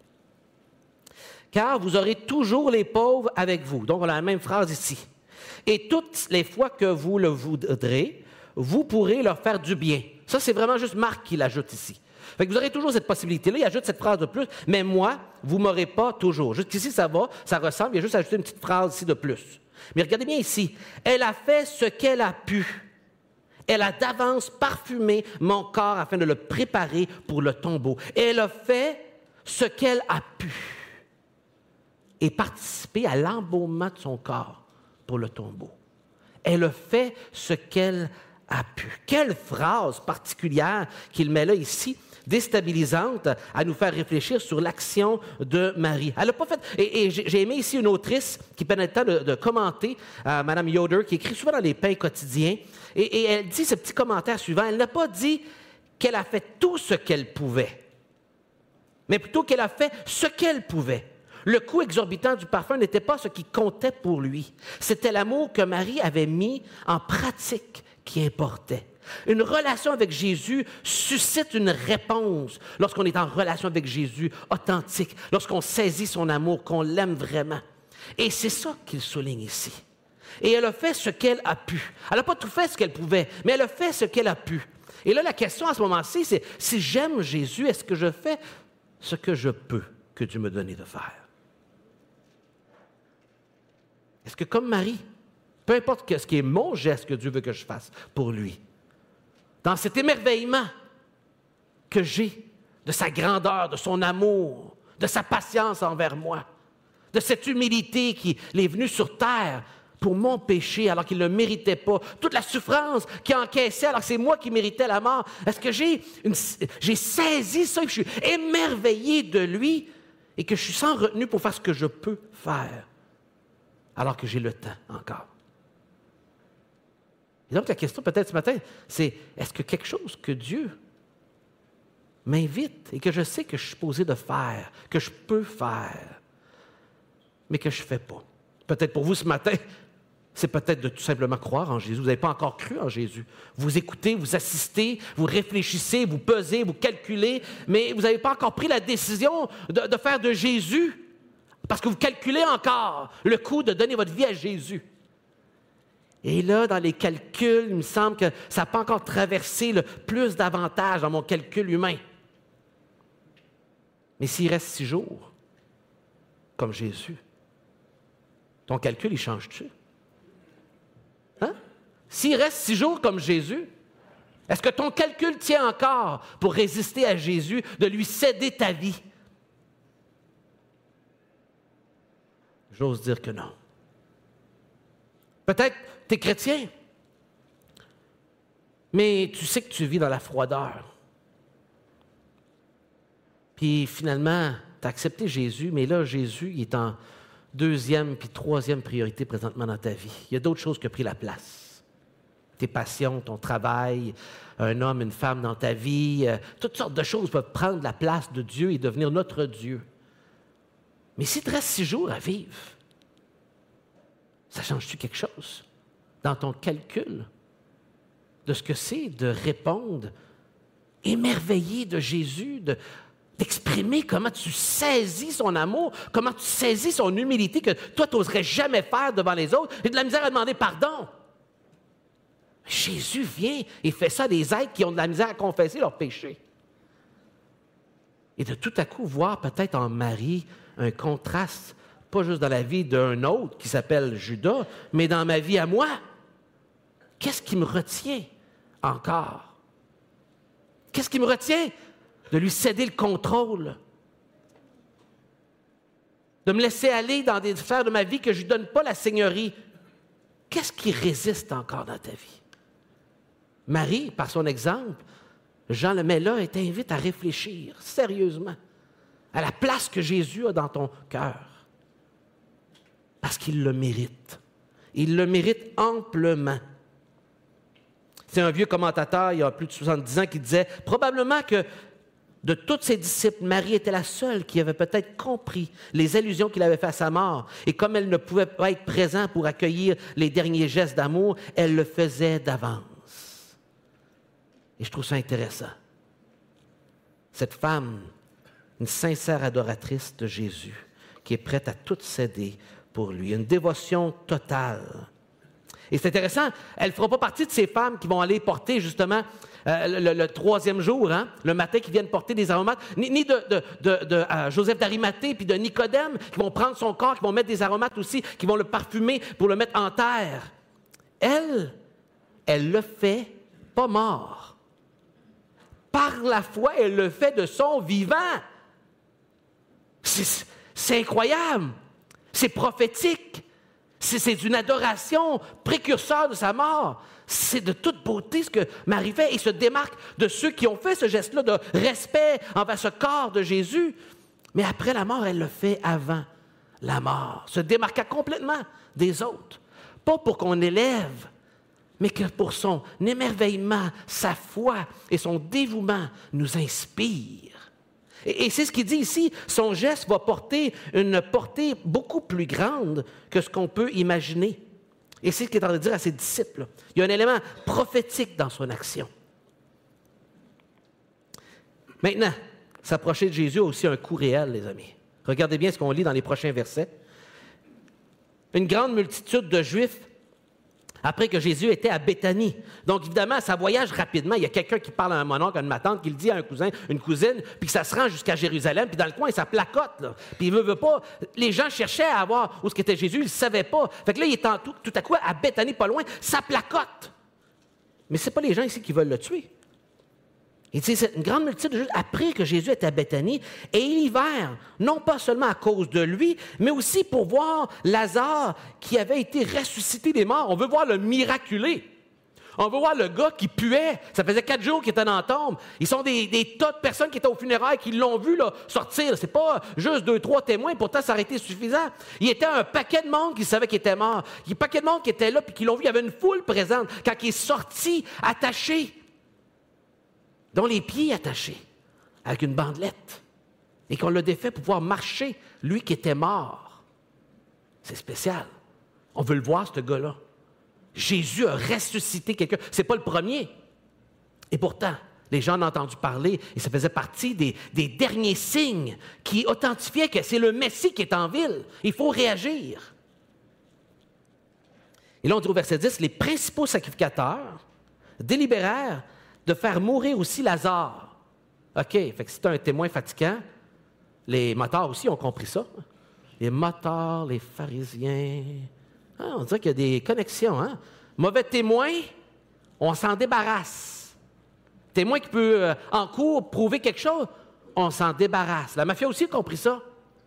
A: « Car vous aurez toujours les pauvres avec vous. » Donc, on a la même phrase ici. « Et toutes les fois que vous le voudrez, vous pourrez leur faire du bien. » Ça, c'est vraiment juste Marc qui l'ajoute ici. Fait que vous aurez toujours cette possibilité-là. Il ajoute cette phrase de plus. « Mais moi, vous ne m'aurez pas toujours. » Jusqu'ici, ça va, ça ressemble. Il y a juste ajouté une petite phrase ici de plus. Mais regardez bien ici. « Elle a fait ce qu'elle a pu. Elle a d'avance parfumé mon corps afin de le préparer pour le tombeau. Elle a fait ce qu'elle a pu. » Et participer à l'embaumement de son corps pour le tombeau. Elle a fait ce qu'elle a pu. Quelle phrase particulière qu'il met là ici, déstabilisante, à nous faire réfléchir sur l'action de Marie. Elle n'a pas fait... Et j'ai aimé ici une autrice qui prenait le temps de commenter, Mme Yoder, qui écrit souvent dans les pains quotidiens, et elle dit ce petit commentaire suivant. Elle n'a pas dit qu'elle a fait tout ce qu'elle pouvait, mais plutôt qu'elle a fait ce qu'elle pouvait. Le coût exorbitant du parfum n'était pas ce qui comptait pour lui. C'était l'amour que Marie avait mis en pratique qui importait. Une relation avec Jésus suscite une réponse lorsqu'on est en relation avec Jésus authentique, lorsqu'on saisit son amour, qu'on l'aime vraiment. Et c'est ça qu'il souligne ici. Et elle a fait ce qu'elle a pu. Elle n'a pas tout fait ce qu'elle pouvait, mais elle a fait ce qu'elle a pu. Et là, la question à ce moment-ci, c'est, si j'aime Jésus, est-ce que je fais ce que je peux que Dieu me donne de faire? Est-ce que comme Marie, peu importe ce qui est mon geste que Dieu veut que je fasse pour lui, dans cet émerveillement que j'ai de sa grandeur, de son amour, de sa patience envers moi, de cette humilité qui est venue sur terre pour mon péché alors qu'il ne le méritait pas, toute la souffrance qu'il encaissait alors que c'est moi qui méritais la mort, est-ce que j'ai saisi ça et que je suis émerveillé de lui et que je suis sans retenue pour faire ce que je peux faire alors que j'ai le temps encore? Et donc la question peut-être ce matin, c'est est-ce que quelque chose que Dieu m'invite et que je sais que je suis supposé de faire, que je peux faire, mais que je ne fais pas? Peut-être pour vous ce matin, c'est peut-être de tout simplement croire en Jésus. Vous n'avez pas encore cru en Jésus. Vous écoutez, vous assistez, vous réfléchissez, vous pesez, vous calculez, mais vous n'avez pas encore pris la décision de faire de Jésus, parce que vous calculez encore le coût de donner votre vie à Jésus. Et là, dans les calculs, il me semble que ça n'a pas encore traversé le plus d'avantages dans mon calcul humain. Mais s'il reste 6 jours, comme Jésus, ton calcul, il change-tu? Hein? S'il reste 6 jours comme Jésus, est-ce que ton calcul tient encore pour résister à Jésus, de lui céder ta vie? J'ose dire que non. Peut-être tu es chrétien, mais tu sais que tu vis dans la froideur. Puis finalement, tu as accepté Jésus, mais là, Jésus il est en 2e puis 3e priorité présentement dans ta vie. Il y a d'autres choses qui ont pris la place. Tes passions, ton travail, un homme, une femme dans ta vie, toutes sortes de choses peuvent prendre la place de Dieu et devenir notre Dieu. Mais s'il te reste 6 jours à vivre, ça change-tu quelque chose dans ton calcul de ce que c'est de répondre émerveillé de Jésus, d'exprimer comment tu saisis son amour, comment tu saisis son humilité que toi, tu n'oserais jamais faire devant les autres, et de la misère à demander pardon. Jésus vient et fait ça à des êtres qui ont de la misère à confesser leurs péchés. Et de tout à coup voir peut-être en Marie un contraste, pas juste dans la vie d'un autre qui s'appelle Judas, mais dans ma vie à moi. Qu'est-ce qui me retient encore? Qu'est-ce qui me retient de lui céder le contrôle? De me laisser aller dans des sphères de ma vie que je ne lui donne pas la seigneurie? Qu'est-ce qui résiste encore dans ta vie? Marie, par son exemple, Jean le met là et t'invite à réfléchir sérieusement à la place que Jésus a dans ton cœur. Parce qu'il le mérite. Il le mérite amplement. C'est un vieux commentateur, il y a plus de 70 ans, qui disait probablement que de tous ses disciples, Marie était la seule qui avait peut-être compris les allusions qu'il avait faites à sa mort. Et comme elle ne pouvait pas être présente pour accueillir les derniers gestes d'amour, elle le faisait d'avance. Et je trouve ça intéressant. Cette femme, une sincère adoratrice de Jésus, qui est prête à tout céder pour lui, une dévotion totale. Et c'est intéressant, elle ne fera pas partie de ces femmes qui vont aller porter justement le 3e jour, hein, le matin, qui viennent porter des aromates, ni de Joseph d'Arimathée puis de Nicodème, qui vont prendre son corps, qui vont mettre des aromates aussi, qui vont le parfumer pour le mettre en terre. Elle le fait pas mort. Par la foi, elle le fait de son vivant. C'est incroyable. C'est prophétique. C'est une adoration précurseur de sa mort. C'est de toute beauté ce que Marie fait et se démarque de ceux qui ont fait ce geste-là de respect envers ce corps de Jésus. Mais après la mort, elle le fait avant la mort. Se démarqua complètement des autres. Pas pour qu'on élève, mais que pour son émerveillement, sa foi et son dévouement nous inspirent. Et c'est ce qu'il dit ici, son geste va porter une portée beaucoup plus grande que ce qu'on peut imaginer. Et c'est ce qu'il est en train de dire à ses disciples. Il y a un élément prophétique dans son action. Maintenant, s'approcher de Jésus a aussi un coût réel, les amis. Regardez bien ce qu'on lit dans les prochains versets. une grande multitude de Juifs après que Jésus était à Béthanie. Donc, évidemment, ça voyage rapidement. Il y a quelqu'un qui parle à un mononcle, à une tante, qui le dit à un cousin, une cousine, puis que ça se rend jusqu'à Jérusalem, puis dans le coin, ça placote. Là. Puis il veut pas. Les gens cherchaient à voir où était Jésus, ils ne savaient pas. Fait que là, il est tout à coup à Béthanie, pas loin, ça placote. Mais ce n'est pas les gens ici qui veulent le tuer. Il dit, c'est une grande multitude de Juifs après que Jésus était à Béthanie, et l'hiver, non pas seulement à cause de lui, mais aussi pour voir Lazare qui avait été ressuscité des morts. On veut voir le miraculé. On veut voir le gars qui puait. Ça faisait 4 jours qu'il était dans la tombe. Ils sont des tas de personnes qui étaient au funérailles qui l'ont vu là, sortir. C'est pas juste 2, 3 témoins, pourtant ça aurait été suffisant. Il y était un paquet de monde qui savait qu'il était mort. Il y a un paquet de monde qui était là puis qui l'ont vu. Il y avait une foule présente quand il est sorti, attaché, dont les pieds attachés, avec une bandelette, et qu'on l'a défait pour pouvoir marcher, lui qui était mort. C'est spécial. On veut le voir, ce gars-là. Jésus a ressuscité quelqu'un. C'est pas le premier. Et pourtant, les gens en ont entendu parler, et ça faisait partie des derniers signes qui authentifiaient que c'est le Messie qui est en ville. Il faut réagir. Et là, on dit au verset 10, les principaux sacrificateurs délibérèrent de faire mourir aussi Lazare. OK, fait que c'est un témoin fatigant. Les motards aussi ont compris ça. Les motards, les pharisiens. Ah, on dirait qu'il y a des connexions. Hein? Mauvais témoin, on s'en débarrasse. Témoin qui peut, en cours, prouver quelque chose, on s'en débarrasse. La mafia aussi a compris ça.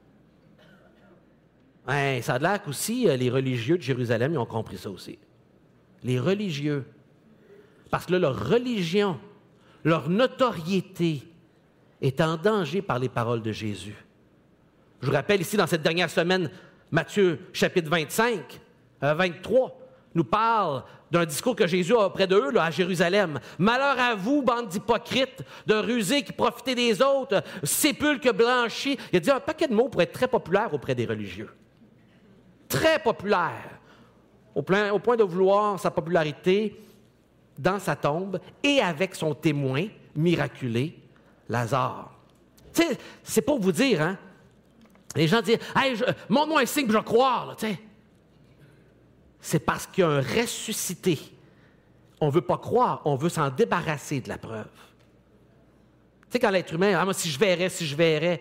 A: Ouais, ça a l'air qu'aussi, les religieux de Jérusalem, ils ont compris ça aussi. Les religieux. Parce que là, leur religion, leur notoriété est en danger par les paroles de Jésus. Je vous rappelle ici, dans cette dernière semaine, Matthieu, chapitre 25, 23, nous parle d'un discours que Jésus a auprès d'eux, là, à Jérusalem. « Malheur à vous, bande d'hypocrites, de rusés qui profitez des autres, sépulcres blanchis. » Il a dit un paquet de mots pour être très populaire auprès des religieux. Très populaire. Au point de vouloir sa popularité dans sa tombe et avec son témoin miraculé, Lazare. Tu sais, c'est pour vous dire, hein? Les gens disent « Hey, montre-moi un signe que je vais croire. » là, tu sais. C'est parce qu'il y a un ressuscité. On ne veut pas croire, on veut s'en débarrasser de la preuve. Tu sais, quand l'être humain, « Ah, moi, si je verrais. »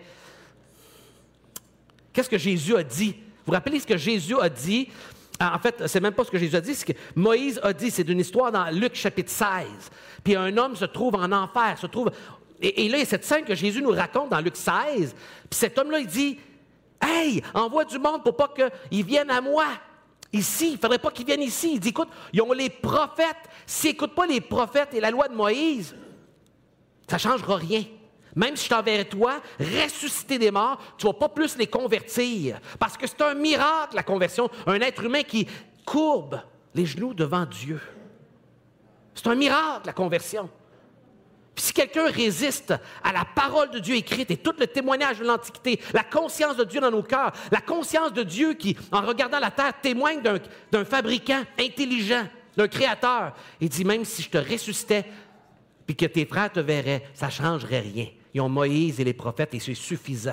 A: Qu'est-ce que Jésus a dit? Vous vous rappelez ce que Jésus a dit? En fait, c'est même pas ce que Jésus a dit, c'est que Moïse a dit, c'est une histoire dans Luc chapitre 16. Puis un homme se trouve en enfer, Et là, il y a cette scène que Jésus nous raconte dans Luc 16. Puis cet homme-là, il dit, « Hey, envoie du monde pour pas qu'ils viennent à moi. Ici, il ne faudrait pas qu'ils viennent ici. » Il dit, « Écoute, ils ont les prophètes. S'ils n'écoutent pas les prophètes et la loi de Moïse, ça ne changera rien. Même si je t'enverrai toi, ressusciter des morts, tu ne vas pas plus les convertir. Parce que c'est un miracle, la conversion. Un être humain qui courbe les genoux devant Dieu. C'est un miracle, la conversion. Puis si quelqu'un résiste à la parole de Dieu écrite et tout le témoignage de l'Antiquité, la conscience de Dieu dans nos cœurs, la conscience de Dieu qui, en regardant la terre, témoigne d'un fabricant intelligent, d'un créateur, il dit, même si je te ressuscitais puis que tes frères te verraient, ça ne changerait rien. Ils ont Moïse et les prophètes et c'est suffisant.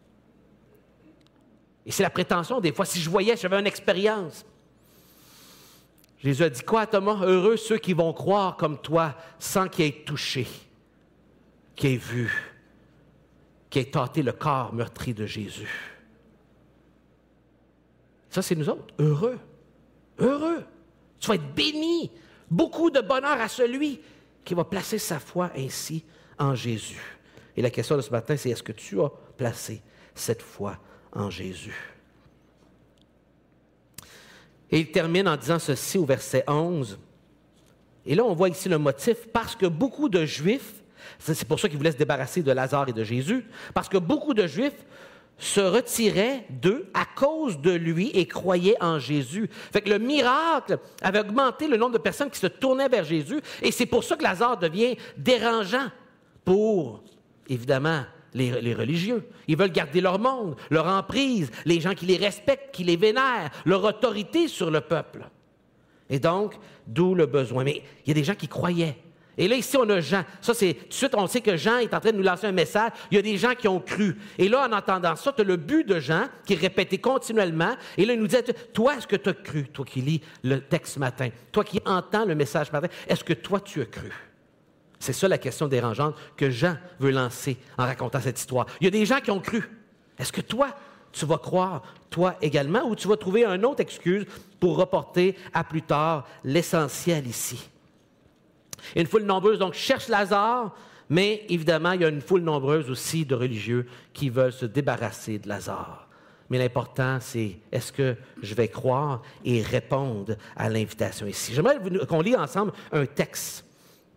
A: Et c'est la prétention, des fois, si je voyais, j'avais une expérience. Jésus a dit quoi à Thomas? Heureux ceux qui vont croire comme toi sans qu'ils aient touché, qu'ils aient vu, qu'ils aient tâté le corps meurtri de Jésus. Ça, c'est nous autres. Heureux. Heureux. Tu vas être béni. Beaucoup de bonheur à celui qui va placer sa foi ainsi en Jésus. Et la question de ce matin, c'est est-ce que tu as placé cette foi en Jésus? Et il termine en disant ceci au verset 11. Et là, on voit ici le motif, parce que beaucoup de Juifs, c'est pour ça qu'il voulait se débarrasser de Lazare et de Jésus, parce que beaucoup de Juifs se retiraient d'eux à cause de lui et croyaient en Jésus. Fait que le miracle avait augmenté le nombre de personnes qui se tournaient vers Jésus, et c'est pour ça que Lazare devient dérangeant pour, évidemment, les religieux. Ils veulent garder leur monde, leur emprise, les gens qui les respectent, qui les vénèrent, leur autorité sur le peuple. Et donc, d'où le besoin. Mais il y a des gens qui croyaient. Et là, ici, on a Jean. Ça, c'est tout de suite, on sait que Jean est en train de nous lancer un message. Il y a des gens qui ont cru. Et là, en entendant ça, tu as le but de Jean qui est répété continuellement. Et là, il nous dit, toi, est-ce que tu as cru, toi qui lis le texte ce matin, toi qui entends le message ce matin, est-ce que toi, tu as cru? C'est ça la question dérangeante que Jean veut lancer en racontant cette histoire. Il y a des gens qui ont cru. Est-ce que toi, tu vas croire, toi également, ou tu vas trouver une autre excuse pour reporter à plus tard l'essentiel ici? Une foule nombreuse, donc, cherche Lazare, mais évidemment, il y a une foule nombreuse aussi de religieux qui veulent se débarrasser de Lazare. Mais l'important, c'est est-ce que je vais croire et répondre à l'invitation ici? J'aimerais qu'on lit ensemble un texte.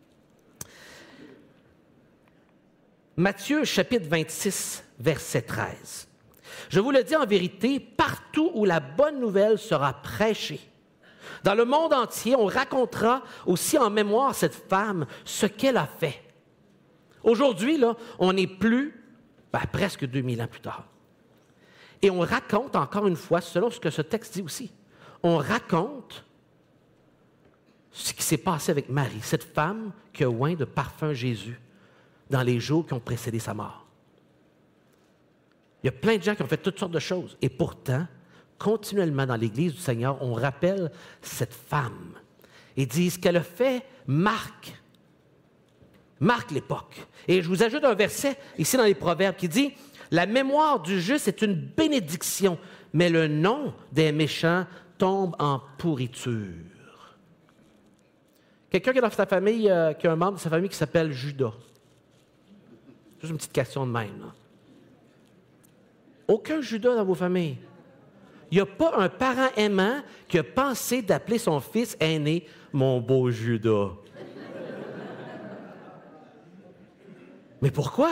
A: Matthieu, chapitre 26, verset 13. Je vous le dis en vérité, partout où la bonne nouvelle sera prêchée, dans le monde entier, on racontera aussi en mémoire cette femme, ce qu'elle a fait. Aujourd'hui, là, on n'est plus, presque 2000 ans plus tard. Et on raconte, encore une fois, selon ce que ce texte dit aussi, on raconte ce qui s'est passé avec Marie, cette femme qui a oint de parfum Jésus dans les jours qui ont précédé sa mort. Il y a plein de gens qui ont fait toutes sortes de choses. Et pourtant, continuellement dans l'Église du Seigneur, on rappelle cette femme et dit ce qu'elle a fait marque l'époque. Et je vous ajoute un verset ici dans les Proverbes qui dit « La mémoire du juste est une bénédiction, mais le nom des méchants tombe en pourriture. » Quelqu'un qui est dans sa famille, qui a un membre de sa famille qui s'appelle Judas. Juste une petite question de même. Là. Aucun Judas dans vos familles. Il n'y a pas un parent aimant qui a pensé d'appeler son fils aîné « mon beau Judas ». Mais pourquoi?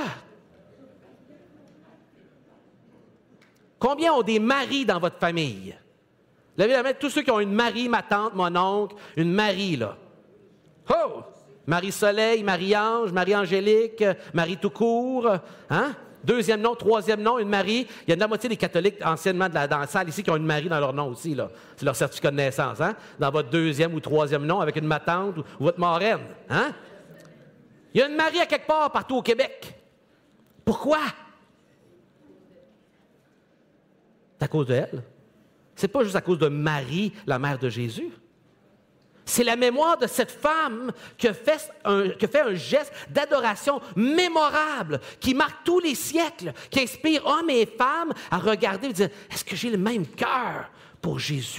A: Combien ont des maris dans votre famille? Levez la main, tous ceux qui ont une Marie, ma tante, mon oncle, une Marie, là. Oh! Marie-Soleil, Marie-Ange, Marie-Angélique, Marie tout court, hein? Deuxième nom, troisième nom, une Marie. Il y a la moitié des catholiques anciennement dans la salle ici qui ont une Marie dans leur nom aussi. Là. C'est leur certificat de naissance. Hein? Dans votre deuxième ou troisième nom avec une matante ou votre marraine. Hein? Il y a une Marie à quelque part partout au Québec. Pourquoi? C'est à cause d'elle. C'est pas juste à cause de Marie, la mère de Jésus. C'est la mémoire de cette femme qui a fait un geste d'adoration mémorable, qui marque tous les siècles, qui inspire hommes et femmes à regarder et dire « Est-ce que j'ai le même cœur pour Jésus? »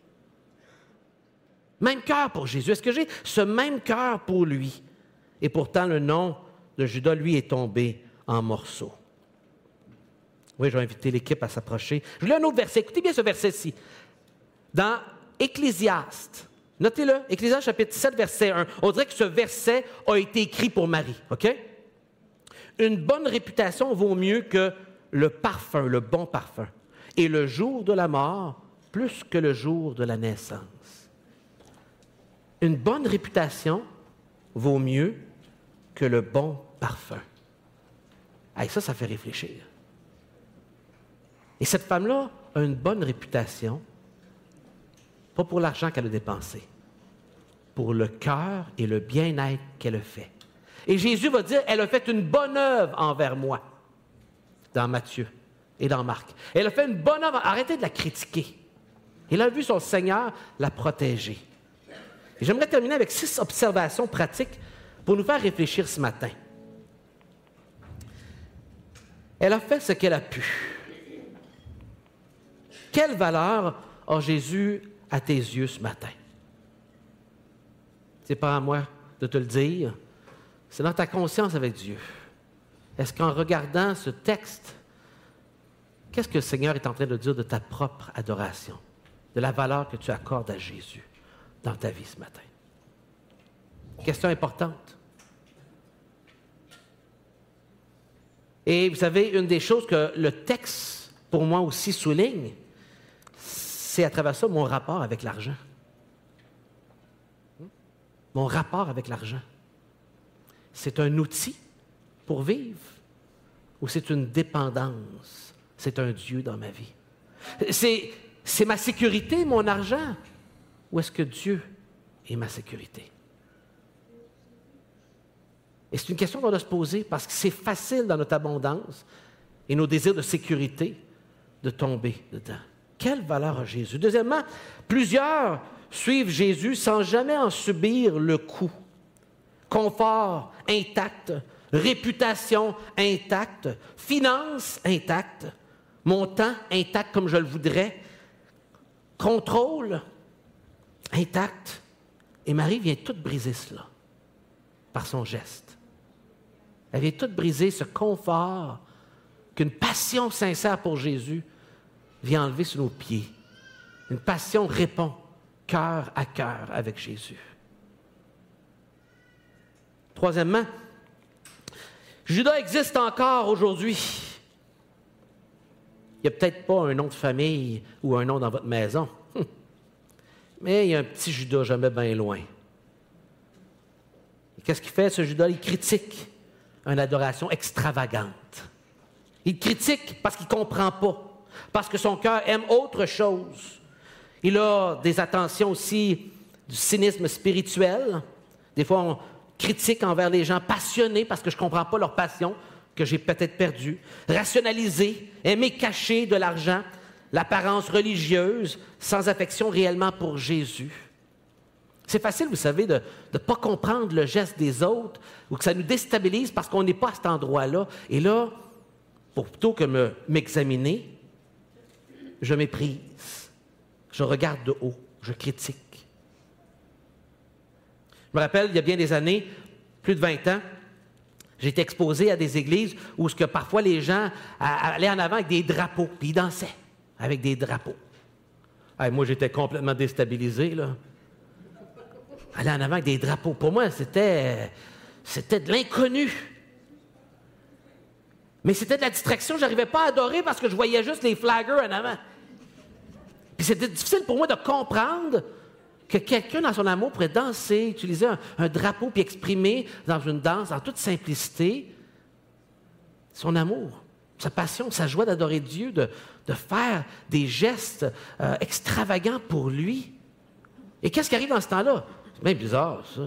A: Même cœur pour Jésus. Est-ce que j'ai ce même cœur pour lui? Et pourtant, le nom de Judas, lui, est tombé en morceaux. Oui, je vais inviter l'équipe à s'approcher. Je lis un autre verset. Écoutez bien ce verset-ci. Dans Ecclésiaste, notez-le, Ecclésiaste chapitre 7, verset 1. On dirait que ce verset a été écrit pour Marie, OK? Une bonne réputation vaut mieux que le parfum, le bon parfum. Et le jour de la mort, plus que le jour de la naissance. Une bonne réputation vaut mieux que le bon parfum. Hey, ça fait réfléchir. Et cette femme-là a une bonne réputation, pas pour l'argent qu'elle a dépensé, pour le cœur et le bien-être qu'elle a fait. Et Jésus va dire, elle a fait une bonne œuvre envers moi, dans Matthieu et dans Marc. Elle a fait une bonne œuvre, arrêtez de la critiquer. Elle a vu son Seigneur la protéger. Et j'aimerais terminer avec 6 observations pratiques pour nous faire réfléchir ce matin. Elle a fait ce qu'elle a pu. Quelle valeur a Jésus à tes yeux ce matin? Ce n'est pas à moi de te le dire, c'est dans ta conscience avec Dieu. Est-ce qu'en regardant ce texte, qu'est-ce que le Seigneur est en train de dire de ta propre adoration, de la valeur que tu accordes à Jésus dans ta vie ce matin? Question importante. Et vous savez, une des choses que le texte, pour moi aussi, souligne, c'est à travers ça mon rapport avec l'argent. Mon rapport avec l'argent. C'est un outil pour vivre ou c'est une dépendance? C'est un Dieu dans ma vie. C'est ma sécurité, mon argent, ou est-ce que Dieu est ma sécurité? Et c'est une question qu'on doit se poser parce que c'est facile dans notre abondance et nos désirs de sécurité de tomber dedans. Quelle valeur a Jésus? Deuxièmement, plusieurs suivent Jésus sans jamais en subir le coût. Confort intact, réputation intacte, finances intactes, montant intact comme je le voudrais, contrôle intact. Et Marie vient tout briser cela par son geste. Elle vient tout briser ce confort qu'une passion sincère pour Jésus vient enlever sous nos pieds. Une passion répond cœur à cœur avec Jésus. Troisièmement, Judas existe encore aujourd'hui. Il n'y a peut-être pas un nom de famille ou un nom dans votre maison, mais il y a un petit Judas jamais bien loin. Et qu'est-ce qu'il fait, ce Judas? Il critique une adoration extravagante. Il critique parce qu'il ne comprend pas, parce que son cœur aime autre chose. Il a des attentions aussi du cynisme spirituel. Des fois, on critique envers les gens passionnés parce que je ne comprends pas leur passion, que j'ai peut-être perdue. Rationaliser, aimer cacher de l'argent, l'apparence religieuse, sans affection réellement pour Jésus. C'est facile, vous savez, de ne pas comprendre le geste des autres ou que ça nous déstabilise parce qu'on n'est pas à cet endroit-là. Et là, plutôt que m'examiner, je méprise, je regarde de haut, je critique. Je me rappelle, il y a bien des années, plus de 20 ans, j'ai été exposé à des églises où ce que parfois les gens allaient en avant avec des drapeaux, puis ils dansaient avec des drapeaux. Hey, moi, j'étais complètement déstabilisé, là. Aller en avant avec des drapeaux. Pour moi, c'était de l'inconnu. Mais c'était de la distraction. Je n'arrivais pas à adorer parce que je voyais juste les flaggers en avant. Puis c'était difficile pour moi de comprendre que quelqu'un dans son amour pourrait danser, utiliser un drapeau puis exprimer dans une danse, en toute simplicité, son amour, sa passion, sa joie d'adorer Dieu, de faire des gestes extravagants pour lui. Et qu'est-ce qui arrive dans ce temps-là? C'est bien bizarre, ça.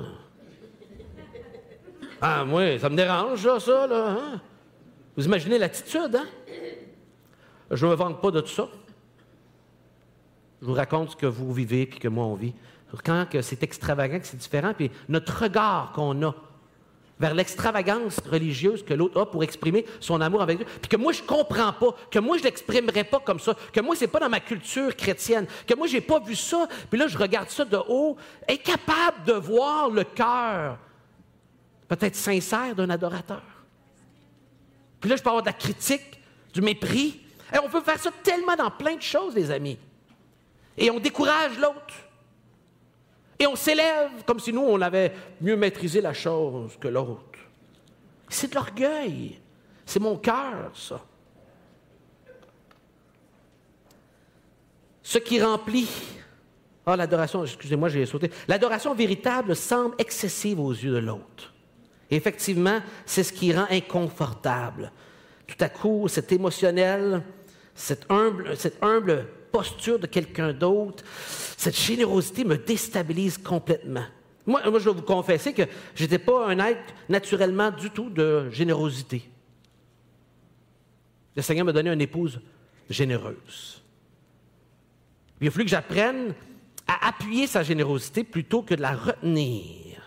A: Ah, moi, ça me dérange, là, ça, là. Hein? Vous imaginez l'attitude, hein? Je ne me vante pas de tout ça. Je vous raconte ce que vous vivez puis que moi, on vit. Quand que c'est extravagant, que c'est différent, puis notre regard qu'on a vers l'extravagance religieuse que l'autre a pour exprimer son amour avec Dieu, puis que moi, je ne comprends pas, que moi, je ne l'exprimerai pas comme ça, que moi, ce n'est pas dans ma culture chrétienne, que moi, je n'ai pas vu ça, puis là, je regarde ça de haut, incapable de voir le cœur, peut-être sincère d'un adorateur. Puis là, je peux avoir de la critique, du mépris. Et on peut faire ça tellement dans plein de choses, les amis. Et on décourage l'autre. Et on s'élève comme si nous, on avait mieux maîtrisé la chose que l'autre. C'est de l'orgueil. C'est mon cœur, ça. Ce qui remplit... Ah, l'adoration, excusez-moi, j'ai sauté. L'adoration véritable semble excessive aux yeux de l'autre. Et effectivement, c'est ce qui rend inconfortable. Tout à coup, cet émotionnel, cette humble posture de quelqu'un d'autre, cette générosité me déstabilise complètement. Moi, je dois vous confesser que je n'étais pas un être naturellement du tout de générosité. Le Seigneur m'a donné une épouse généreuse. Il a fallu que j'apprenne à appuyer sa générosité plutôt que de la retenir.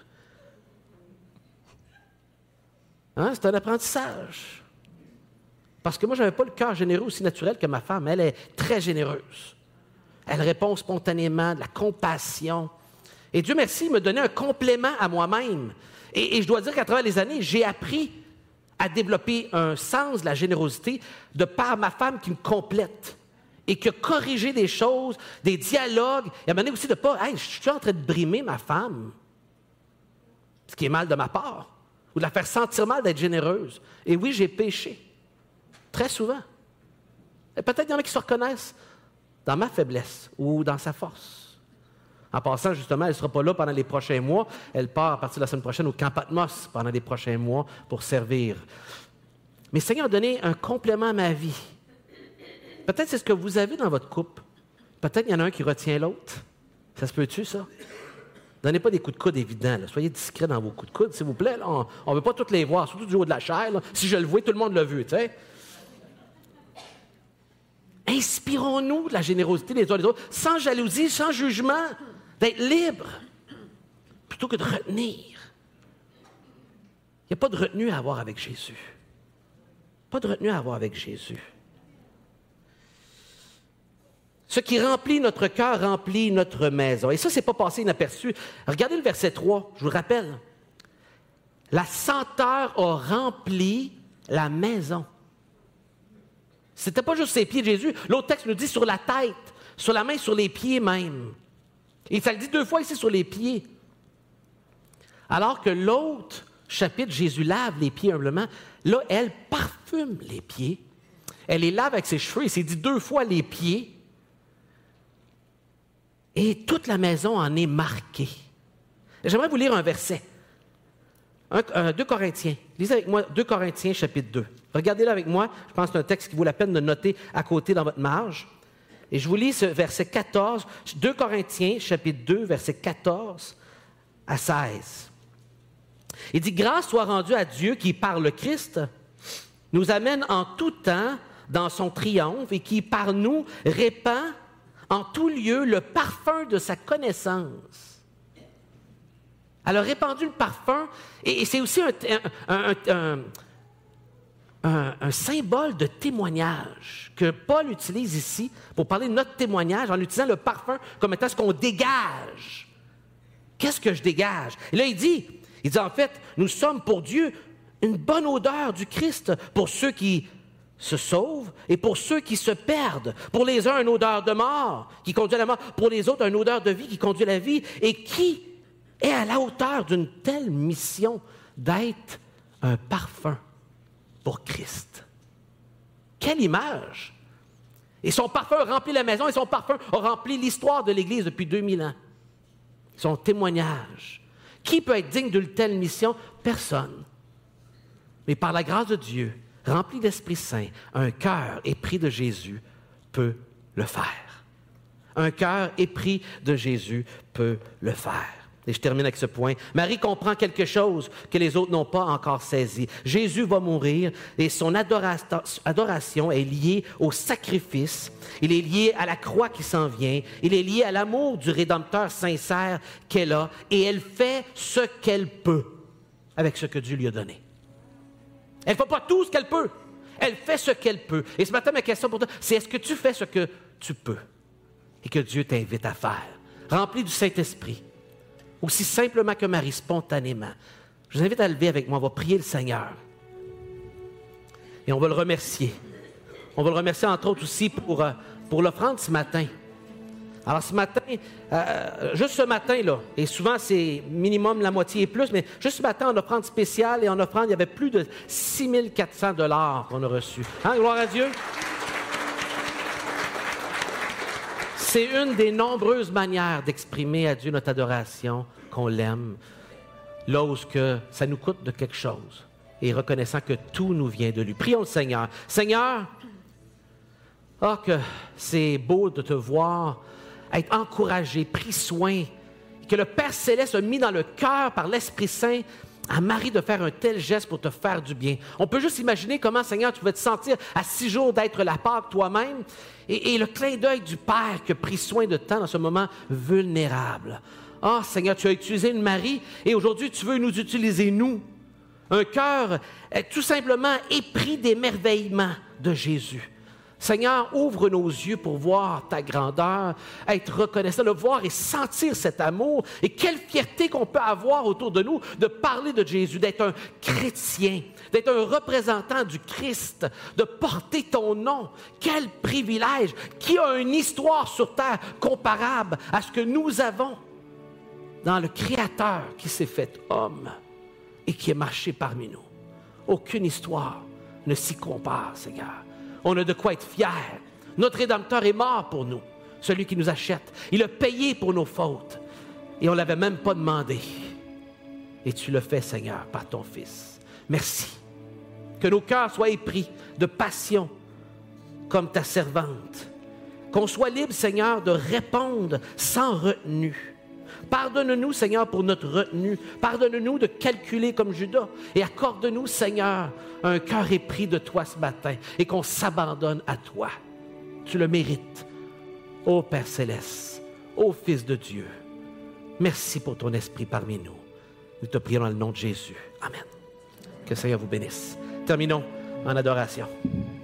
A: Hein? C'est un apprentissage. Parce que moi, je n'avais pas le cœur généreux aussi naturel que ma femme. Elle est très généreuse. Elle répond spontanément, de la compassion. Et Dieu merci, il m'a donné un complément à moi-même. Et je dois dire qu'à travers les années, j'ai appris à développer un sens de la générosité de par ma femme qui me complète. Et qui a corrigé des choses, des dialogues. Et à un moment donné aussi de pas, hey, je suis en train de brimer ma femme. Ce qui est mal de ma part. Ou de la faire sentir mal d'être généreuse. Et oui, j'ai péché. Très souvent. Et peut-être qu'il y en a qui se reconnaissent dans ma faiblesse ou dans sa force. En passant, justement, elle ne sera pas là pendant les prochains mois. Elle part à partir de la semaine prochaine au Camp Patmos pendant les prochains mois pour servir. Mais le Seigneur a donné un complément à ma vie. Peut-être c'est ce que vous avez dans votre couple. Peut-être qu'il y en a un qui retient l'autre. Ça se peut-tu, ça? Donnez pas des coups de coude évidents. Là. Soyez discrets dans vos coups de coude, s'il vous plaît. Là. On ne veut pas tous les voir, surtout du haut de la chair. Là. Si je le vois, tout le monde l'a vu. Tu sais. Inspirons-nous de la générosité les uns les autres, sans jalousie, sans jugement, d'être libres, plutôt que de retenir. Il n'y a pas de retenue à avoir avec Jésus. Pas de retenue à avoir avec Jésus. Ce qui remplit notre cœur remplit notre maison. Et ça, ce n'est pas passé inaperçu. Regardez le verset 3, je vous le rappelle. La senteur a rempli la maison. Ce n'était pas juste ses pieds de Jésus. L'autre texte nous dit sur la tête, sur la main, sur les pieds même. Et ça le dit 2 fois ici sur les pieds. Alors que l'autre chapitre, Jésus lave les pieds humblement. Là, elle parfume les pieds. Elle les lave avec ses cheveux. Il s'est dit 2 fois les pieds. Et toute la maison en est marquée. J'aimerais vous lire un verset. 2 Corinthiens. Lisez avec moi 2 Corinthiens, chapitre 2. Regardez-le avec moi. Je pense que c'est un texte qui vaut la peine de noter à côté dans votre marge. Et je vous lis ce verset 14. 2 Corinthiens, chapitre 2, verset 14 à 16. Il dit « Grâce soit rendue à Dieu qui, par le Christ, nous amène en tout temps dans son triomphe et qui, par nous, répand en tout lieu le parfum de sa connaissance. » Elle a répandu le parfum, et c'est aussi un symbole de témoignage que Paul utilise ici pour parler de notre témoignage en utilisant le parfum comme étant ce qu'on dégage. Qu'est-ce que je dégage? Et là, il dit en fait, nous sommes pour Dieu une bonne odeur du Christ pour ceux qui se sauvent et pour ceux qui se perdent. Pour les uns, une odeur de mort qui conduit à la mort. Pour les autres, une odeur de vie qui conduit à la vie. Et qui est à la hauteur d'une telle mission d'être un parfum pour Christ? Quelle image! Et son parfum a rempli la maison et son parfum a rempli l'histoire de l'Église depuis 2000 ans. Son témoignage. Qui peut être digne d'une telle mission? Personne. Mais par la grâce de Dieu, rempli d'Esprit Saint, un cœur épris de Jésus peut le faire. Un cœur épris de Jésus peut le faire. Et je termine avec ce point. Marie comprend quelque chose que les autres n'ont pas encore saisi. Jésus va mourir et son adoration est liée au sacrifice. Il est lié à la croix qui s'en vient. Il est lié à l'amour du Rédempteur sincère qu'elle a. Et elle fait ce qu'elle peut avec ce que Dieu lui a donné. Elle ne fait pas tout ce qu'elle peut. Elle fait ce qu'elle peut. Et ce matin, ma question pour toi, c'est est-ce que tu fais ce que tu peux et que Dieu t'invite à faire? Rempli du Saint-Esprit. Aussi simplement que Marie, spontanément. Je vous invite à lever avec moi. On va prier le Seigneur. Et on va le remercier. On va le remercier entre autres aussi pour l'offrande ce matin. Alors ce matin, juste ce matin, là, et souvent c'est minimum la moitié et plus, mais juste ce matin, en offrande spéciale et en offrande, il y avait plus de 6 400 $ qu'on a reçus. Hein, gloire à Dieu! C'est une des nombreuses manières d'exprimer à Dieu notre adoration, qu'on l'aime, là où ça nous coûte de quelque chose, et reconnaissant que tout nous vient de lui. Prions le Seigneur. Seigneur, que c'est beau de te voir être encouragé, pris soin, que le Père Céleste a mis dans le cœur par l'Esprit Saint à Marie de faire un tel geste pour te faire du bien. On peut juste imaginer comment, Seigneur, tu vas te sentir à 6 jours d'être la Pâque toi-même et le clin d'œil du Père qui a pris soin de toi dans ce moment vulnérable. Seigneur, tu as utilisé une Marie et aujourd'hui, tu veux nous utiliser, nous. Un cœur tout simplement épris d'émerveillement de Jésus. Seigneur, ouvre nos yeux pour voir ta grandeur, être reconnaissant, le voir et sentir cet amour. Et quelle fierté qu'on peut avoir autour de nous de parler de Jésus, d'être un chrétien, d'être un représentant du Christ, de porter ton nom. Quel privilège! Qui a une histoire sur terre comparable à ce que nous avons dans le Créateur qui s'est fait homme et qui est marché parmi nous? Aucune histoire ne s'y compare, Seigneur. On a de quoi être fiers. Notre Rédempteur est mort pour nous, celui qui nous achète. Il a payé pour nos fautes. Et on ne l'avait même pas demandé. Et tu le fais, Seigneur, par ton Fils. Merci. Que nos cœurs soient épris de passion comme ta servante. Qu'on soit libre, Seigneur, de répondre sans retenue. Pardonne-nous, Seigneur, pour notre retenue. Pardonne-nous de calculer comme Judas. Et accorde-nous, Seigneur, un cœur épris de toi ce matin et qu'on s'abandonne à toi. Tu le mérites. Ô Père Céleste, ô Fils de Dieu, merci pour ton esprit parmi nous. Nous te prions dans le nom de Jésus. Amen. Que le Seigneur vous bénisse. Terminons en adoration.